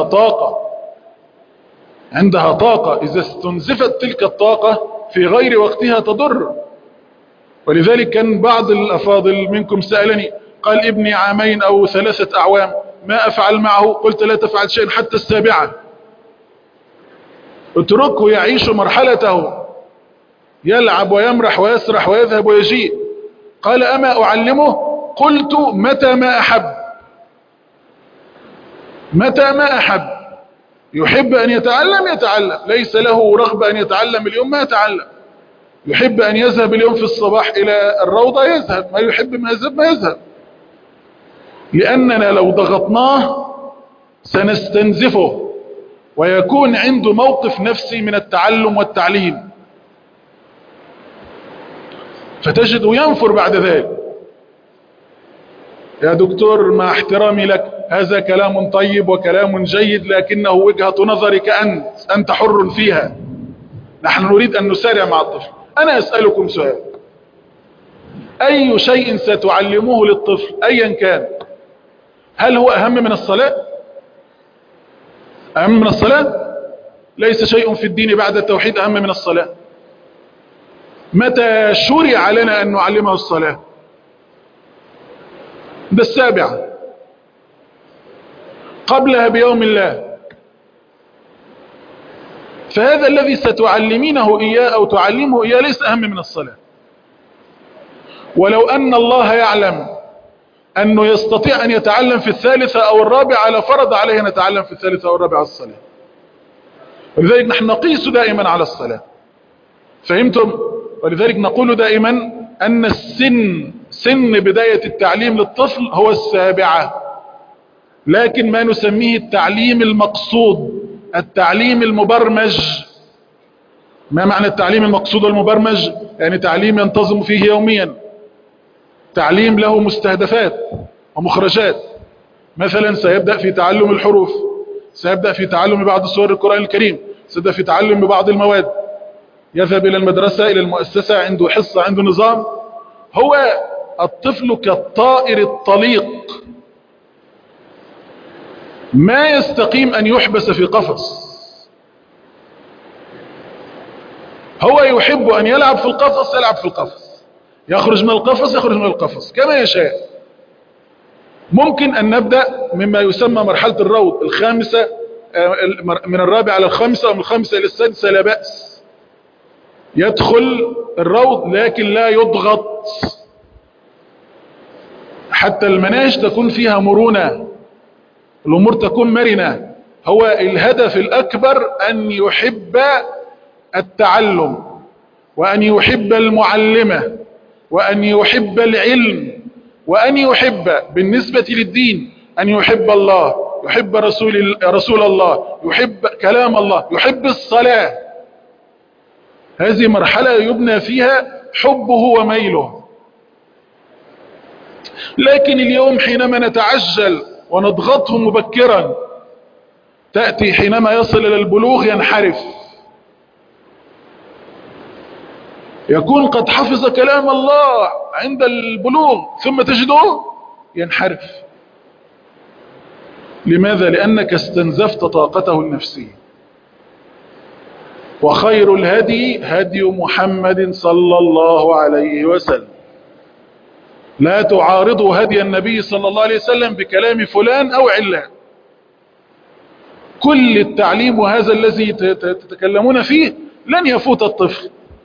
S1: عندها طاقة، إذا استنزفت تلك الطاقة في غير وقتها تضر. ولذلك كان بعض الأفاضل منكم سألني، قال ابني 2 أو 3 أعوام، ما أفعل معه؟ قلت لا تفعل شيئا حتى 7. اتركه يعيش مرحلته، يلعب ويمرح ويسرح ويذهب ويجيء. قال أما أعلمه؟ قلت متى ما أحب. يحب أن يتعلم، ليس له رغبة أن يتعلم اليوم ما يتعلم. يحب أن يذهب اليوم في الصباح إلى الروضة يذهب، ما يحب ما يذهب. لأننا لو ضغطناه سنستنزفه، ويكون عنده موقف نفسي من التعلم والتعليم، فتجد ينفر بعد ذلك. يا دكتور مع احترامي لك، هذا كلام طيب وكلام جيد، لكنه وجهة نظرك أنت حر فيها، نحن نريد أن نسارع مع الطفل. أنا أسألكم سؤال، أي شيء ستعلموه للطفل أيا كان، هل هو أهم من الصلاة؟ أهم من الصلاة؟ ليس شيء في الدين بعد التوحيد أهم من الصلاة. متى شرع لنا أن نعلمه الصلاة؟ ده 7 قبلها بيوم الله. فهذا الذي ستعلمينه إياه أو تعلمه إياه ليس أهم من الصلاة. ولو أن الله يعلم أنه يستطيع أن يتعلم في 3 أو 4 لفرض عليه أن يتعلم في 3 أو 4 الصلاة. ولذلك نحن نقيس دائما على الصلاة، فهمتم؟ ولذلك نقول دائما أن سن بداية التعليم للطفل هو 7، لكن ما نسميه التعليم المقصود، التعليم المبرمج. ما معنى التعليم المقصود والمبرمج؟ يعني تعليم ينتظم فيه يوميا، تعليم له مستهدفات ومخرجات. مثلا سيبدأ في تعلم الحروف، سيبدأ في تعلم بعض سور القرآن الكريم، سيبدأ في تعلم ببعض المواد، يذهب إلى المدرسة، إلى المؤسسة، عنده حصة، عنده نظام. هو الطفل كالطائر الطليق، ما يستقيم أن يحبس في قفص. هو يحب أن يلعب في القفص، يلعب في القفص، يخرج من القفص، يخرج من القفص كما يشاء. ممكن أن نبدأ مما يسمى مرحلة الروض 5 من الرابعة إلى الخامسة ومن الخامسة إلى السادسة لا بأس، يدخل الروض لكن لا يضغط، حتى المناهج تكون فيها مرونة، الأمور تكون مرنة. هو الهدف الأكبر أن يحب التعلم، وأن يحب المعلمة، وأن يحب العلم، وأن يحب بالنسبة للدين أن يحب الله، يحب رسول الله، يحب كلام الله، يحب الصلاة. هذه مرحلة يبنى فيها حبه وميله. لكن اليوم حينما نتعجل ونضغطه مبكرا، تأتي حينما يصل إلى البلوغ ينحرف، يكون قد حفظ كلام الله عند البلوغ ثم تجده ينحرف. لماذا؟ لأنك استنزفت طاقته النفسية. وخير الهدي هدي محمد صلى الله عليه وسلم. لا تعارضوا هدي النبي صلى الله عليه وسلم بكلام فلان أو علان. كل التعليم وهذا الذي تتكلمون فيه لن يفوت الطفل.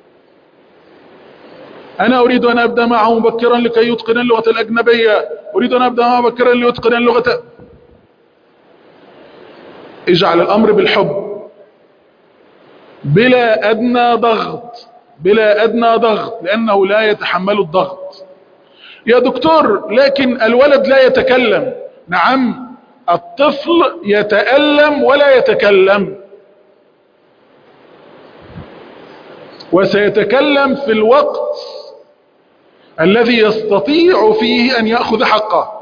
S1: أنا أريد أن أبدأ معه مبكرا لكي يتقن اللغة الأجنبية، أريد أن أبدأ معه مبكرا ليتقن اللغة. اجعل الأمر بالحب بلا أدنى ضغط، بلا أدنى ضغط، لأنه لا يتحمل الضغط. يا دكتور لكن الولد لا يتكلم. نعم، الطفل يتألم ولا يتكلم، وسيتكلم في الوقت الذي يستطيع فيه أن يأخذ حقه.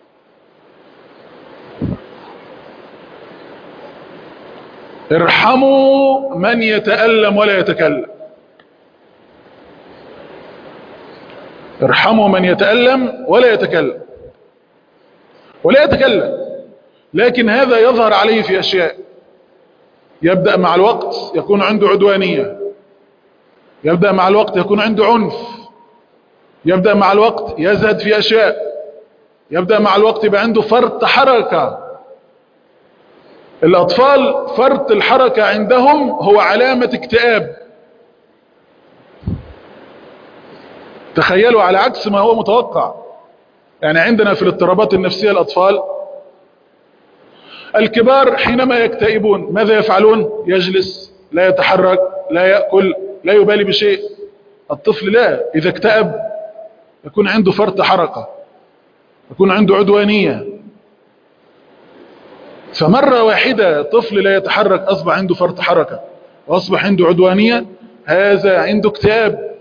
S1: ارحموا من يتألم ولا يتكلم، ارحموا من يتألم ولا يتكلم، ولا يتكلم. لكن هذا يظهر عليه في أشياء. يبدأ مع الوقت يكون عنده عدوانية، يبدأ مع الوقت يكون عنده عنف، يبدأ مع الوقت يزهد في أشياء، يبدأ مع الوقت يبقى عنده فرط حركة. الأطفال فرط الحركة عندهم هو علامة اكتئاب. تخيلوا على عكس ما هو متوقع. يعني عندنا في الاضطرابات النفسية الأطفال، الكبار حينما يكتئبون ماذا يفعلون؟ يجلس، لا يتحرك، لا يأكل، لا يبالي بشيء. الطفل لا، إذا اكتئب يكون عنده فرط حركة، يكون عنده عدوانية. فمرة واحدة طفل لا يتحرك أصبح عنده فرط حركة وأصبح عنده عدوانية، هذا عنده اكتئاب.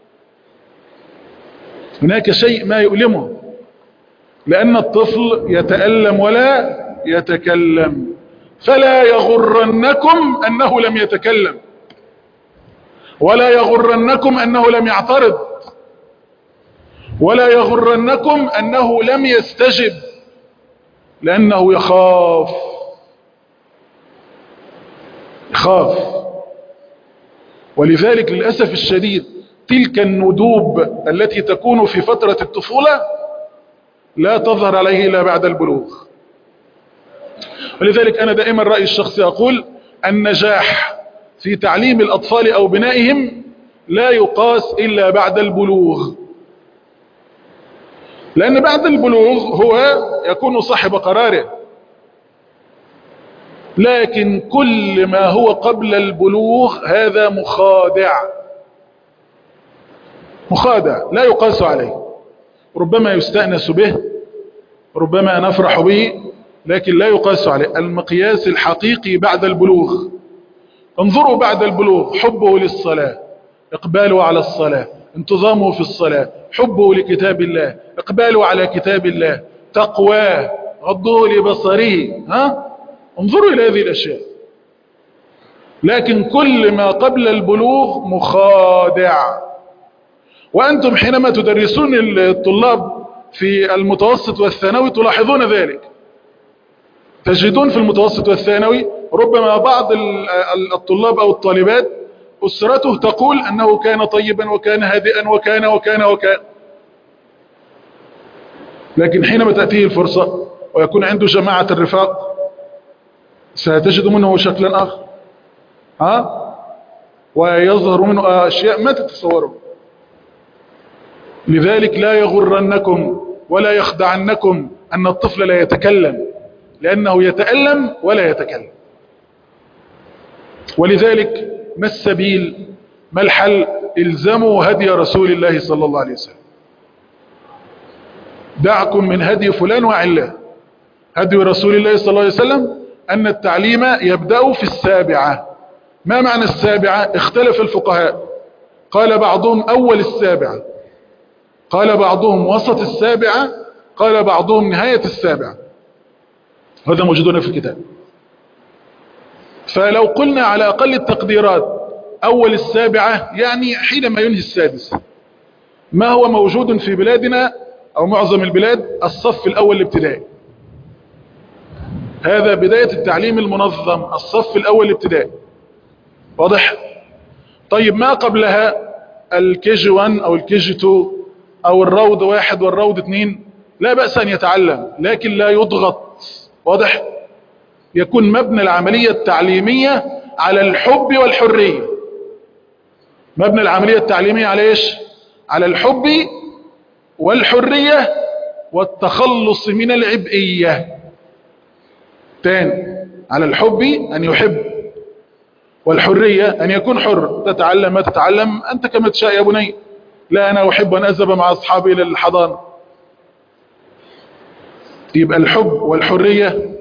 S1: هناك شيء ما يؤلمه، لأن الطفل يتألم ولا يتكلم. فلا يغرنكم أنه لم يتكلم، ولا يغرنكم أنه لم يعترض، ولا يغرنكم أنه لم يستجب، لأنه يخاف. ولذلك للأسف الشديد تلك الندوب التي تكون في فترة الطفولة لا تظهر عليه إلا بعد البلوغ. ولذلك أنا دائما رأيي الشخصي أقول النجاح في تعليم الأطفال أو بنائهم لا يقاس إلا بعد البلوغ، لأن بعد البلوغ هو يكون صاحب قراره. لكن كل ما هو قبل البلوغ هذا مخادع لا يقاس عليه. ربما يستأنس به، ربما نفرح به، لكن لا يقاس عليه. المقياس الحقيقي بعد البلوغ. انظروا بعد البلوغ حبه للصلاة، اقباله على الصلاة، انتظامه في الصلاة، حبه لكتاب الله، اقباله على كتاب الله، تقواه، غضه لبصره. انظروا إلى هذه الأشياء. لكن كل ما قبل البلوغ مخادع. وأنتم حينما تدرسون الطلاب في المتوسط والثانوي تلاحظون ذلك. تجدون في المتوسط والثانوي ربما بعض الطلاب أو الطالبات أسرته تقول أنه كان طيبا وكان هادئا وكان وكان وكان، لكن حينما تأتيه الفرصة ويكون عنده جماعة الرفاق ستجد منه شكلا آخر، ويظهر منه أشياء ما تتصوروا. لذلك لا يغرنكم ولا يخدعنكم أن الطفل لا يتكلم، لأنه يتألم ولا يتكلم. ولذلك ما السبيل، ما الحل؟ الزموا هدي رسول الله صلى الله عليه وسلم. دعكم من هدي فلان وعلاه. هدي رسول الله صلى الله عليه وسلم أن التعليم يبدأ في السابعة. ما معنى السابعة؟ اختلف الفقهاء، قال بعضهم أول السابعة، قال بعضهم وسط السابعة، قال بعضهم نهاية السابعة. هذا موجودون في الكتاب. فلو قلنا على أقل التقديرات أول السابعة يعني حينما ينهي السادس. ما هو موجود في بلادنا أو معظم البلاد الصف الأول الابتدائي، هذا بداية التعليم المنظم، الصف الأول الابتدائي. واضح؟ طيب ما قبلها الكي جي 1 أو الكي جي 2 أو الروض 1 والروض 2 لا بأس أن يتعلم، لكن لا يضغط. واضح؟ يكون مبنى العملية التعليمية على الحب والحرية. مبنى العملية التعليمية على إيش؟ على الحب والحرية والتخلص من العبئية. تاني، على الحب أن يحب، والحرية أن يكون حر، تتعلم ما تتعلم أنت كما تشاء يا بني. لا أنا أحب أن أذهب مع أصحابي إلى الحضانة. يبقى الحب والحرية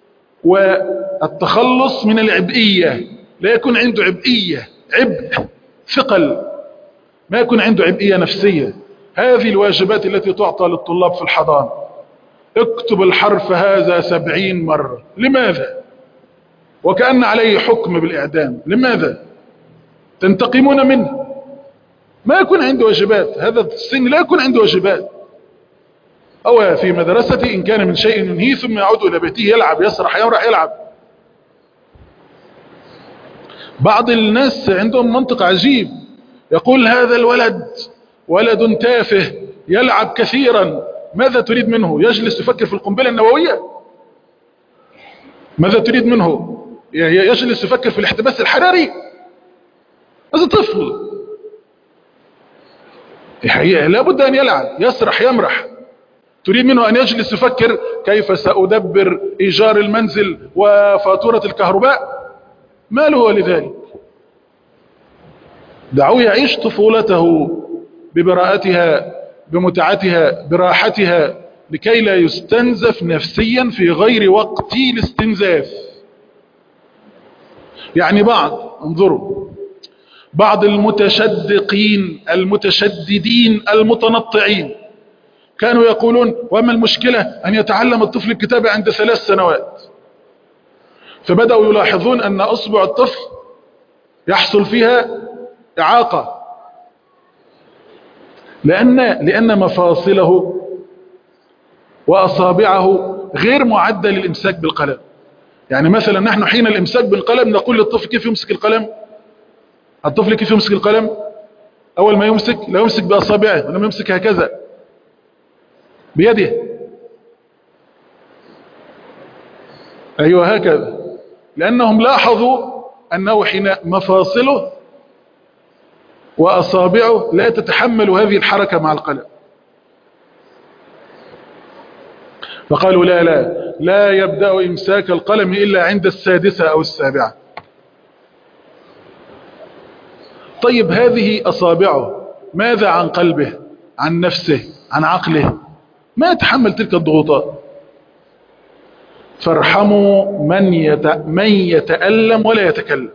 S1: والتخلص من العبئية. لا يكون عنده عبئية، عبء، ثقل، ما يكون عنده عبئية نفسية. هذه الواجبات التي تعطى للطلاب في الحضانة. اكتب الحرف هذا 70 مرة. لماذا؟ وكأن عليه حكم بالإعدام. لماذا؟ تنتقمون منه. ما يكون عنده واجبات، هذا السن لا يكون عنده واجبات. أو في مدرسة إن كان من شيء ينهيه ثم يعود إلى بيته يلعب، يسرح، يمرح، يلعب. بعض الناس عندهم منطق عجيب، يقول هذا الولد ولد تافه يلعب كثيرا. ماذا تريد منه؟ يجلس يفكر في القنبلة النووية؟ ماذا تريد منه؟ يجلس يفكر في الاحتباس الحراري؟ هذا طفل لابد أن يلعب، يسرح، يمرح. تريد منه أن يجلس يفكر كيف سأدبر إيجار المنزل وفاتورة الكهرباء؟ ما له لذلك. دعوه يعيش طفولته ببراءتها، بمتعتها، براحتها، لكي لا يستنزف نفسيا في غير وقت الاستنزاف. يعني انظروا، بعض المتشدقين المتشددين المتنطعين كانوا يقولون وما المشكلة أن يتعلم الطفل الكتابة عند 3 سنوات. فبدأوا يلاحظون أن أصبع الطفل يحصل فيها إعاقة، لأن مفاصله وأصابعه غير معدة للإمساك بالقلم. يعني مثلا نحن حين الإمساك بالقلم نقول للطفل كيف يمسك القلم؟ الطفل كيف يمسك القلم؟ أول ما يمسك لا يمسك بأصابعه، وإنما يمسك هكذا بيده. أيوة هكذا، لأنهم لاحظوا أنه حين مفاصله وأصابعه لا تتحمل هذه الحركة مع القلم. فقالوا لا يبدأ إمساك القلم إلا عند 6 أو 7. طيب هذه أصابعه، ماذا عن قلبه، عن نفسه، عن عقله؟ ما يتحمل تلك الضغوطات. فارحموا من يتألم ولا يتكلم.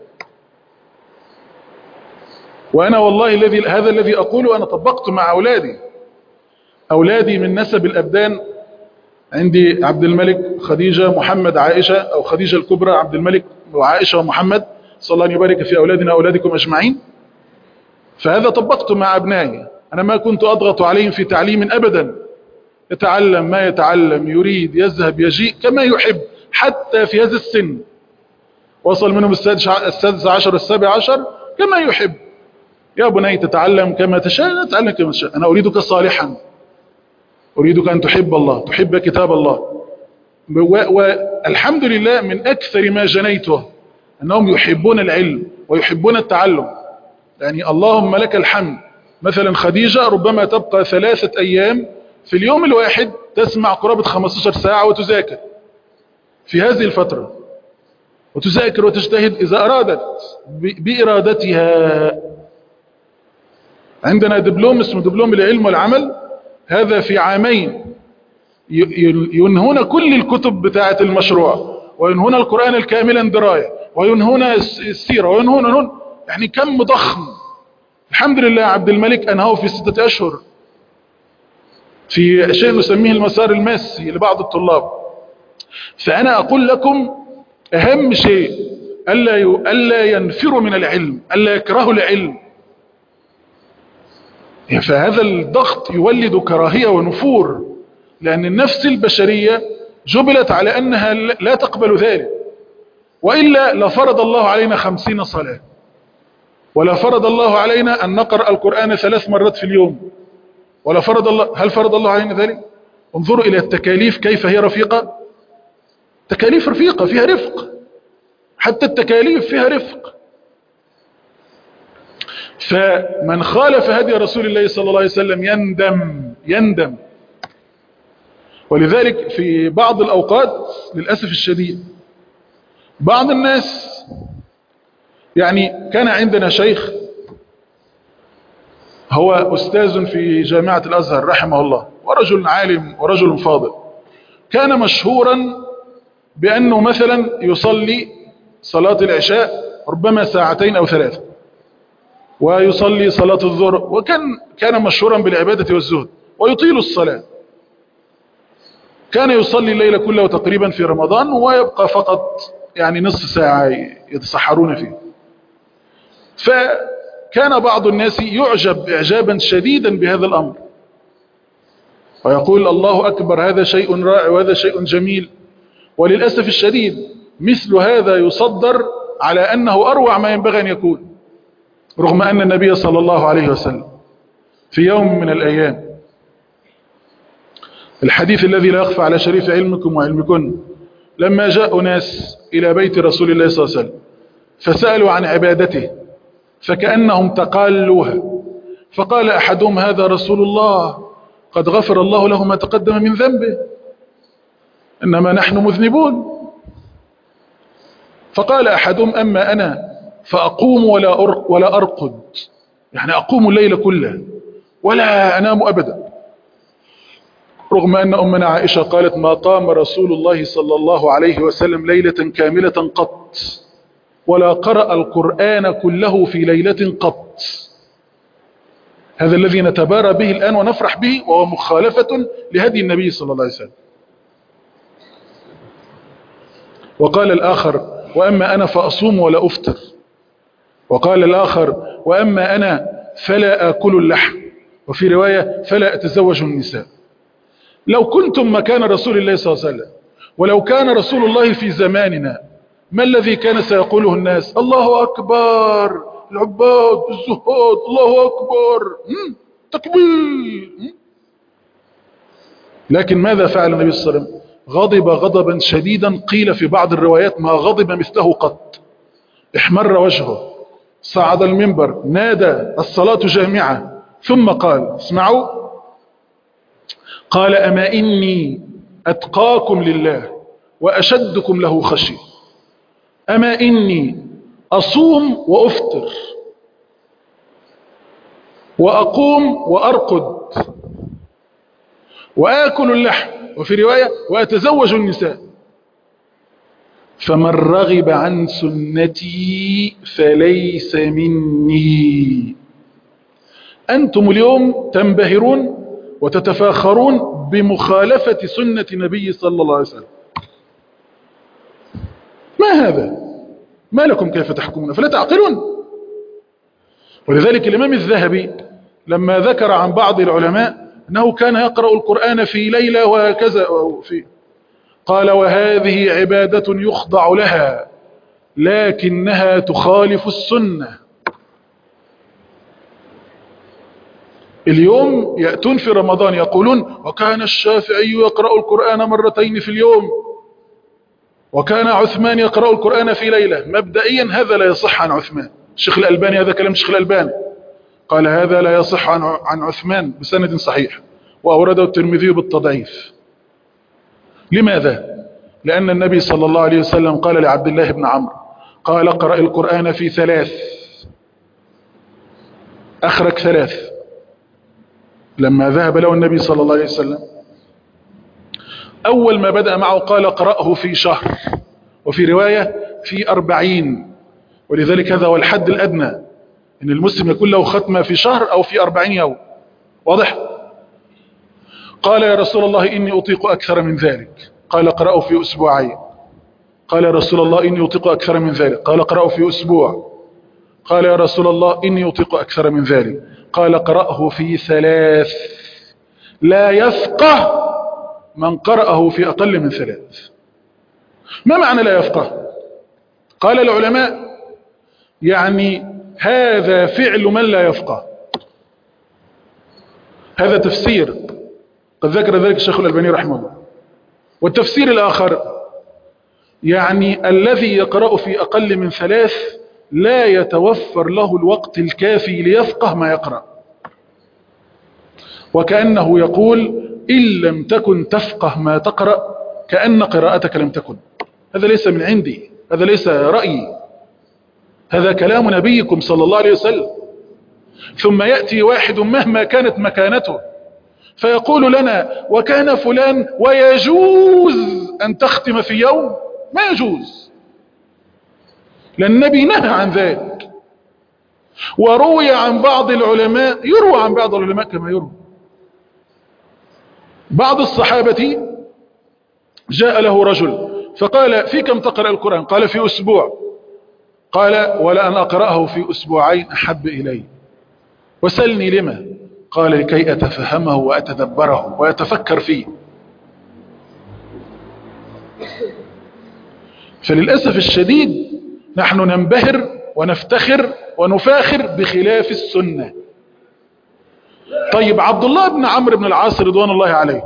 S1: وأنا والله هذا الذي أقوله أنا طبقت مع أولادي من نسب الأبدان. عندي عبد الملك، خديجة، محمد، عائشة، أو خديجة الكبرى، عبد الملك وعائشة ومحمد. صلى الله أن يبارك في أولادنا وأولادكم أجمعين. فهذا طبقت مع أبنائي. أنا ما كنت أضغط عليهم في تعليم أبدا. يتعلم ما يتعلم، يريد، يذهب، يجيء كما يحب. حتى في هذا السن وصل منهم 16 17 كما يحب. يا بني تتعلم كما تشاء، تتعلم كما تشاء. أنا أريدك صالحا، أريدك أن تحب الله، تحب كتاب الله. والحمد لله من أكثر ما جنيته أنهم يحبون العلم ويحبون التعلم. يعني اللهم لك الحمد. مثلا خديجة ربما تبقى 3 أيام في اليوم الواحد تسمع قرابة 15 ساعة وتذاكر في هذه الفترة، وتذاكر وتجتهد إذا أرادت بإرادتها. عندنا دبلوم اسمه دبلوم العلم والعمل، هذا في عامين ينهون كل الكتب بتاعة المشروع، وينهون القرآن الكاملا دراية، وينهون السيرة، وينهون يعني كم ضخم. الحمد لله عبد الملك أنهاه في 6 أشهر في شيء نسميه المسار الماسي لبعض الطلاب. فأنا أقول لكم أهم شيء ألا ينفروا من العلم، ألا يكرهوا العلم. فهذا الضغط يولد كراهية ونفور، لأن النفس البشرية جبلت على أنها لا تقبل ذلك، وإلا لفرض الله علينا 50 صلاة، ولا فرض الله علينا أن نقرأ القرآن 3 مرات في اليوم، ولا فرض الله. هل فرض الله علينا ذلك؟ انظروا إلى التكاليف كيف هي رفيقة. تكاليف رفيقة فيها رفق، حتى التكاليف فيها رفق. فمن خالف هدي رسول الله صلى الله عليه وسلم يندم. ولذلك في بعض الأوقات للأسف الشديد بعض الناس، يعني كان عندنا شيخ هو أستاذ في جامعة الأزهر رحمه الله، ورجل عالم ورجل فاضل، كان مشهورا بأنه مثلا يصلي صلاة العشاء ربما 2 أو 3 ساعات، ويصلي صلاة الظهر، وكان مشهورا بالعبادة والزهد ويطيل الصلاة. كان يصلي الليل كله تقريبا في رمضان، ويبقى فقط يعني نصف ساعة يتسحرون فيه. فكان بعض الناس يعجب إعجابا شديدا بهذا الأمر، ويقول الله أكبر، هذا شيء رائع وهذا شيء جميل. وللأسف الشديد مثل هذا يصدر على أنه أروع ما ينبغي أن يكون، رغم أن النبي صلى الله عليه وسلم في يوم من الأيام، الحديث الذي لا يخفى على شريف علمكم وعلمكن، لما جاء ناس إلى بيت رسول الله صلى الله عليه وسلم فسألوا عن عبادته فكأنهم تقالوها، فقال أحدهم هذا رسول الله قد غفر الله له ما تقدم من ذنبه، إنما نحن مذنبون. فقال أحدهم أما أنا فأقوم ولا أرقد، يعني أقوم الليل كله ولا أنام أبدا، رغم أن أمنا عائشة قالت ما قام رسول الله صلى الله عليه وسلم ليلة كاملة قط، ولا قرأ القرآن كله في ليلة قط. هذا الذي نتبارى به الآن ونفرح به، وهو مخالفة لهدي النبي صلى الله عليه وسلم. وقال الآخر وأما أنا فأصوم ولا أفطر، وقال الآخر وأما أنا فلا آكل اللحم، وفي رواية فلا أتزوج النساء. لو كنتم مكان رسول الله صلى الله عليه وسلم، ولو كان رسول الله في زماننا، ما الذي كان سيقوله الناس؟ الله أكبر، العباد الزهاد، الله أكبر، تكبير. لكن ماذا فعل النبي صلى الله عليه وسلم؟ غضب غضبا شديدا، قيل في بعض الروايات ما غضب مثله قط، احمر وجهه، صعد المنبر، نادى الصلاة جامعة، ثم قال اسمعوا، قال أما إني أتقاكم لله وأشدكم له خشية، أما إني أصوم وأفطر وأقوم وأرقد وآكل اللحم، وفي رواية وأتزوج النساء، فمن رغب عن سنتي فليس مني. أنتم اليوم تنبهرون وتتفاخرون بمخالفة سنة نبي صلى الله عليه وسلم. ما هذا؟ ما لكم كيف تحكمون؟ فلا تعقلون. ولذلك الإمام الذهبي لما ذكر عن بعض العلماء أنه كان يقرأ القرآن في ليلة وكذا قال وهذه عبادة يخضع لها لكنها تخالف السنة. اليوم يأتون في رمضان يقولون وكان الشافعي يقرأ القرآن 2 مرات في اليوم، وكان عثمان يقرأ القرآن في ليلة. مبدئيا هذا لا يصح عن عثمان. الشيخ الألباني، هذا كلام الشيخ الألباني، قال هذا لا يصح عن عثمان بسند صحيح، وأورده الترمذي بالتضعيف. لماذا؟ لأن النبي صلى الله عليه وسلم قال لعبد الله بن عمرو، قال اقرأ القرآن في 3، أخرج 3 لما ذهب له النبي صلى الله عليه وسلم. أول ما بدأ معه قال اقرأه في شهر، وفي رواية في 40، ولذلك هذا هو الحد الأدنى، إن المسلم يكون له ختمة في شهر أو في 40 يوم. واضح؟ قال يا رسول الله إني أطيق أكثر من ذلك، قال اقرأه في أسبوعين. قال يا رسول الله إني أطيق أكثر من ذلك، قال اقرأه في أسبوع. قال يا رسول الله إني أطيق أكثر من ذلك، قال اقرأه في 3. لا يفقه من قرأه في أقل من 3. ما معنى لا يفقه؟ قال العلماء يعني هذا فعل من لا يفقه. هذا تفسير قد ذكر ذلك الشيخ الألباني رحمه الله. والتفسير الآخر يعني الذي يقرأ في أقل من 3 لا يتوفر له الوقت الكافي ليفقه ما يقرأ، وكأنه يقول إن لم تكن تفقه ما تقرأ كأن قراءتك لم تكن. هذا ليس من عندي، هذا ليس رأيي، هذا كلام نبيكم صلى الله عليه وسلم. ثم يأتي واحد مهما كانت مكانته فيقول لنا وكان فلان ويجوز أن تختم في يوم. ما يجوز، لأن النبي نهى عن ذلك. وروي عن بعض العلماء، يروى عن بعض العلماء كما يروى بعض الصحابة، جاء له رجل فقال في كم تقرأ القرآن؟ قال في أسبوع. قال ولا أن أقرأه في أسبوعين أحب إلي. وسلني لما؟ قال لكي أتفهمه وأتدبره ويتفكر فيه. فللأسف الشديد نحن ننبهر ونفتخر ونفاخر بخلاف السنة. طيب عبد الله بن عمرو بن العاص رضوان الله عليه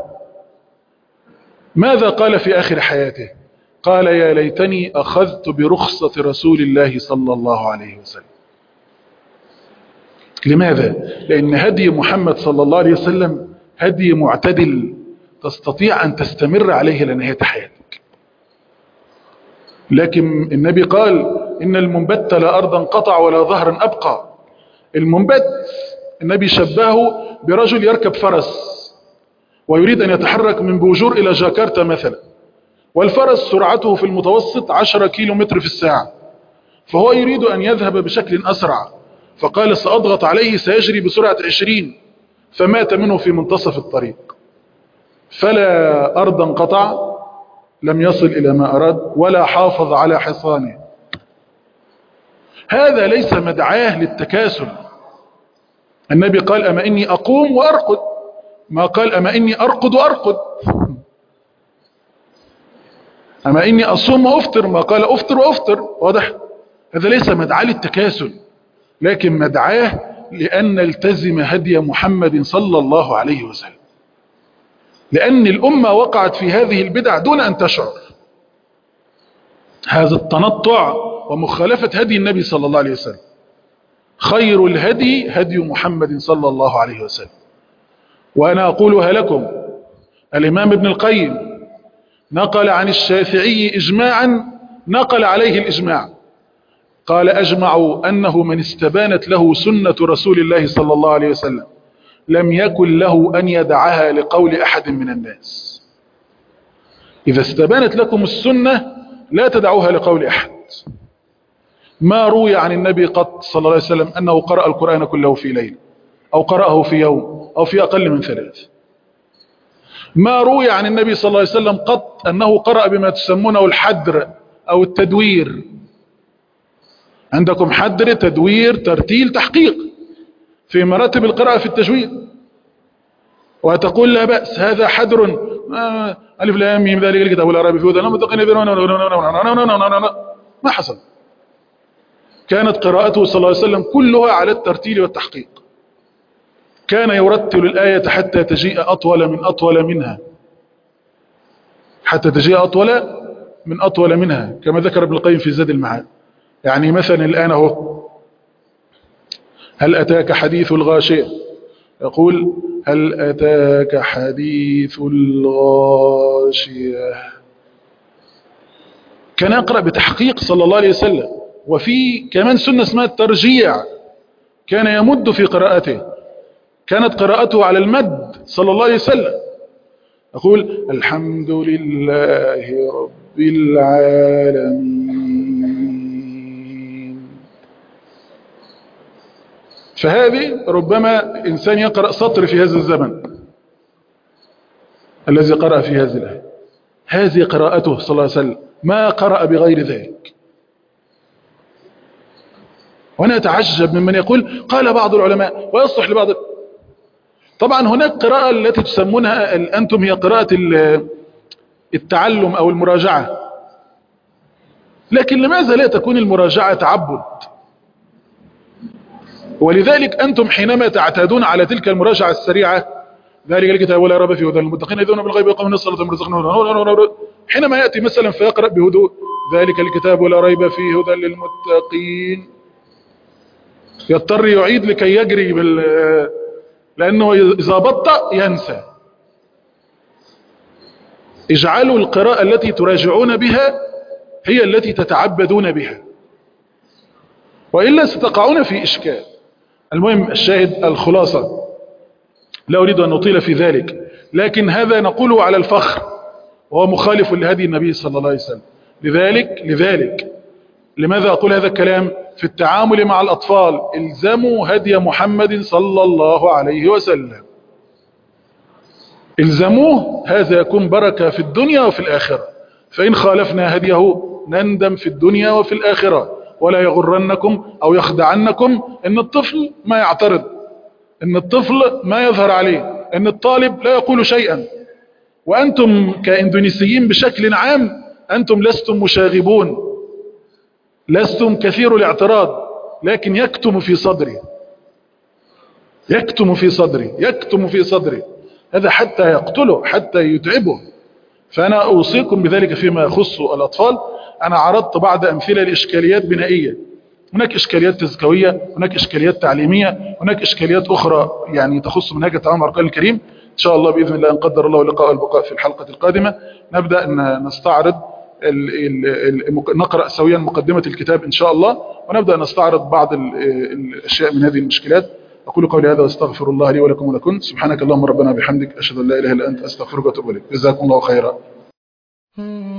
S1: ماذا قال في آخر حياته؟ قال يا ليتني أخذت برخصة رسول الله صلى الله عليه وسلم. لماذا؟ لأن هدي محمد صلى الله عليه وسلم هدي معتدل تستطيع أن تستمر عليه لنهاية حياتك. لكن النبي قال إن المنبت لا أرضا قطع ولا ظهرا أبقى. المنبت النبي شبهه برجل يركب فرس ويريد أن يتحرك من بوجور إلى جاكرتا مثلا، والفرس سرعته في المتوسط 10 كيلومتر في الساعة، فهو يريد أن يذهب بشكل أسرع، فقال سأضغط عليه سيجري بسرعة 20، فمات منه في منتصف الطريق. فلا أرضا قطع، لم يصل إلى ما أراد، ولا حافظ على حصانه. هذا ليس مدعاه للتكاسل. النبي قال أما إني أقوم وأرقد، ما قال أما إني أرقد وأرقد. أما إني أصوم وأفطر، ما قال أفطر وأفطر. واضح؟ هذا ليس مدعاه للتكاسل، لكن مدعاه لأن نلتزم هدي محمد صلى الله عليه وسلم، لأن الأمة وقعت في هذه البدع دون أن تشعر. هذا التنطع ومخالفة هدي النبي صلى الله عليه وسلم. خير الهدي هدي محمد صلى الله عليه وسلم. وأنا أقولها لكم، الإمام ابن القيم نقل عن الشافعي إجماعا نقل عليه الإجماع، قال أجمعوا أنه من استبانت له سنة رسول الله صلى الله عليه وسلم لم يكن له أن يدعها لقول أحد من الناس. إذا استبانت لكم السنة لا تدعوها لقول أحد. ما روي عن النبي قط صلى الله عليه وسلم أنه قرأ القرآن كله في ليلة، أو قرأه في يوم، أو في أقل من 3. ما روي عن النبي صلى الله عليه وسلم قط أنه قرأ بما تسمونه الحدر أو التدوير. عندكم حدر، تدوير، ترتيل، تحقيق في مراتب القراءة في التجويد، وتقول لا بأس هذا حدر، ألف لام ميم ذلك الكتاب لا ريب فيه هدى للمتقين. ما حصل. كانت قراءته صلى الله عليه وسلم كلها على الترتيل والتحقيق. كان يرتل الآية حتى تجيء أطول من أطول منها، حتى تجيء أطول من أطول منها كما ذكر ابن القيم في زاد المعاد. يعني مثلا الآن اهو، هل أتاك حديث الغاشية، يقول هل أتاك حديث الغاشية، كان يقرأ بتحقيق صلى الله عليه وسلم. وفي كمان سنة اسمها الترجيع، كان يمد في قراءته، كانت قراءته على المد صلى الله عليه وسلم. يقول الحمد لله رب العالمين. فهذه ربما إنسان يقرأ سطر في هذا الزمن الذي قرأ في هذه الآية، هذه قراءته صلى الله عليه وسلم، ما قرأ بغير ذلك. وأنا أتعجب ممن يقول قال بعض العلماء، ويصلح لبعض. طبعا هناك قراءة التي تسمونها أنتم هي قراءة التعلم أو المراجعة، لكن لماذا لا تكون المراجعة تعبد؟ ولذلك أنتم حينما تعتادون على تلك المراجعة السريعة، ذلك الكتاب ولا ريب فيه هدى للمتقين الذين بالغيب يقيمون الصلاة ويرزقون، حينما يأتي مثلا فيقرأ بهدوء ذلك الكتاب ولا ريب فيه هدى للمتقين، يضطر يعيد لكي يجري لأنه إذا بطأ ينسى. اجعلوا القراءة التي تراجعون بها هي التي تتعبدون بها، وإلا ستقعون في إشكال. المهم الشاهد الخلاصة، لا أريد أن نطيل في ذلك، لكن هذا نقوله على الفخر، وهو مخالف لهدي النبي صلى الله عليه وسلم. لذلك لماذا أقول هذا الكلام؟ في التعامل مع الأطفال الزموا هدي محمد صلى الله عليه وسلم، الزموه، هذا يكون بركة في الدنيا وفي الآخرة. فإن خالفنا هديه نندم في الدنيا وفي الآخرة. ولا يغرنكم أو يخدعنكم أن الطفل ما يعترض، أن الطفل ما يظهر عليه، أن الطالب لا يقول شيئا. وأنتم كإندونيسيين بشكل عام أنتم لستم مشاغبون، لستم كثير الاعتراض، لكن يكتم في صدري، يكتم في صدري، يكتم في صدري، هذا حتى يقتله، حتى يتعبه. فأنا أوصيكم بذلك فيما يخص الأطفال. أنا عرضت بعض أمثلة لإشكاليات بنائية، هناك إشكاليات تزكوية، هناك إشكاليات تعليمية، هناك إشكاليات أخرى يعني تخص منهج التعامل مع القرآن الكريم. إن شاء الله بإذن الله إن قدر الله اللقاء والبقاء في الحلقة القادمة نبدأ أن نستعرض نقرأ سويا مقدمة الكتاب إن شاء الله، ونبدأ نستعرض بعض الأشياء من هذه المشكلات. أقول قولي هذا واستغفر الله لي ولكم ولكم. سبحانك اللهم ربنا بحمدك، أشهد أن لا إله إلا أنت، أستغفرك وأتوب إليك. جزاكم الله خيرا.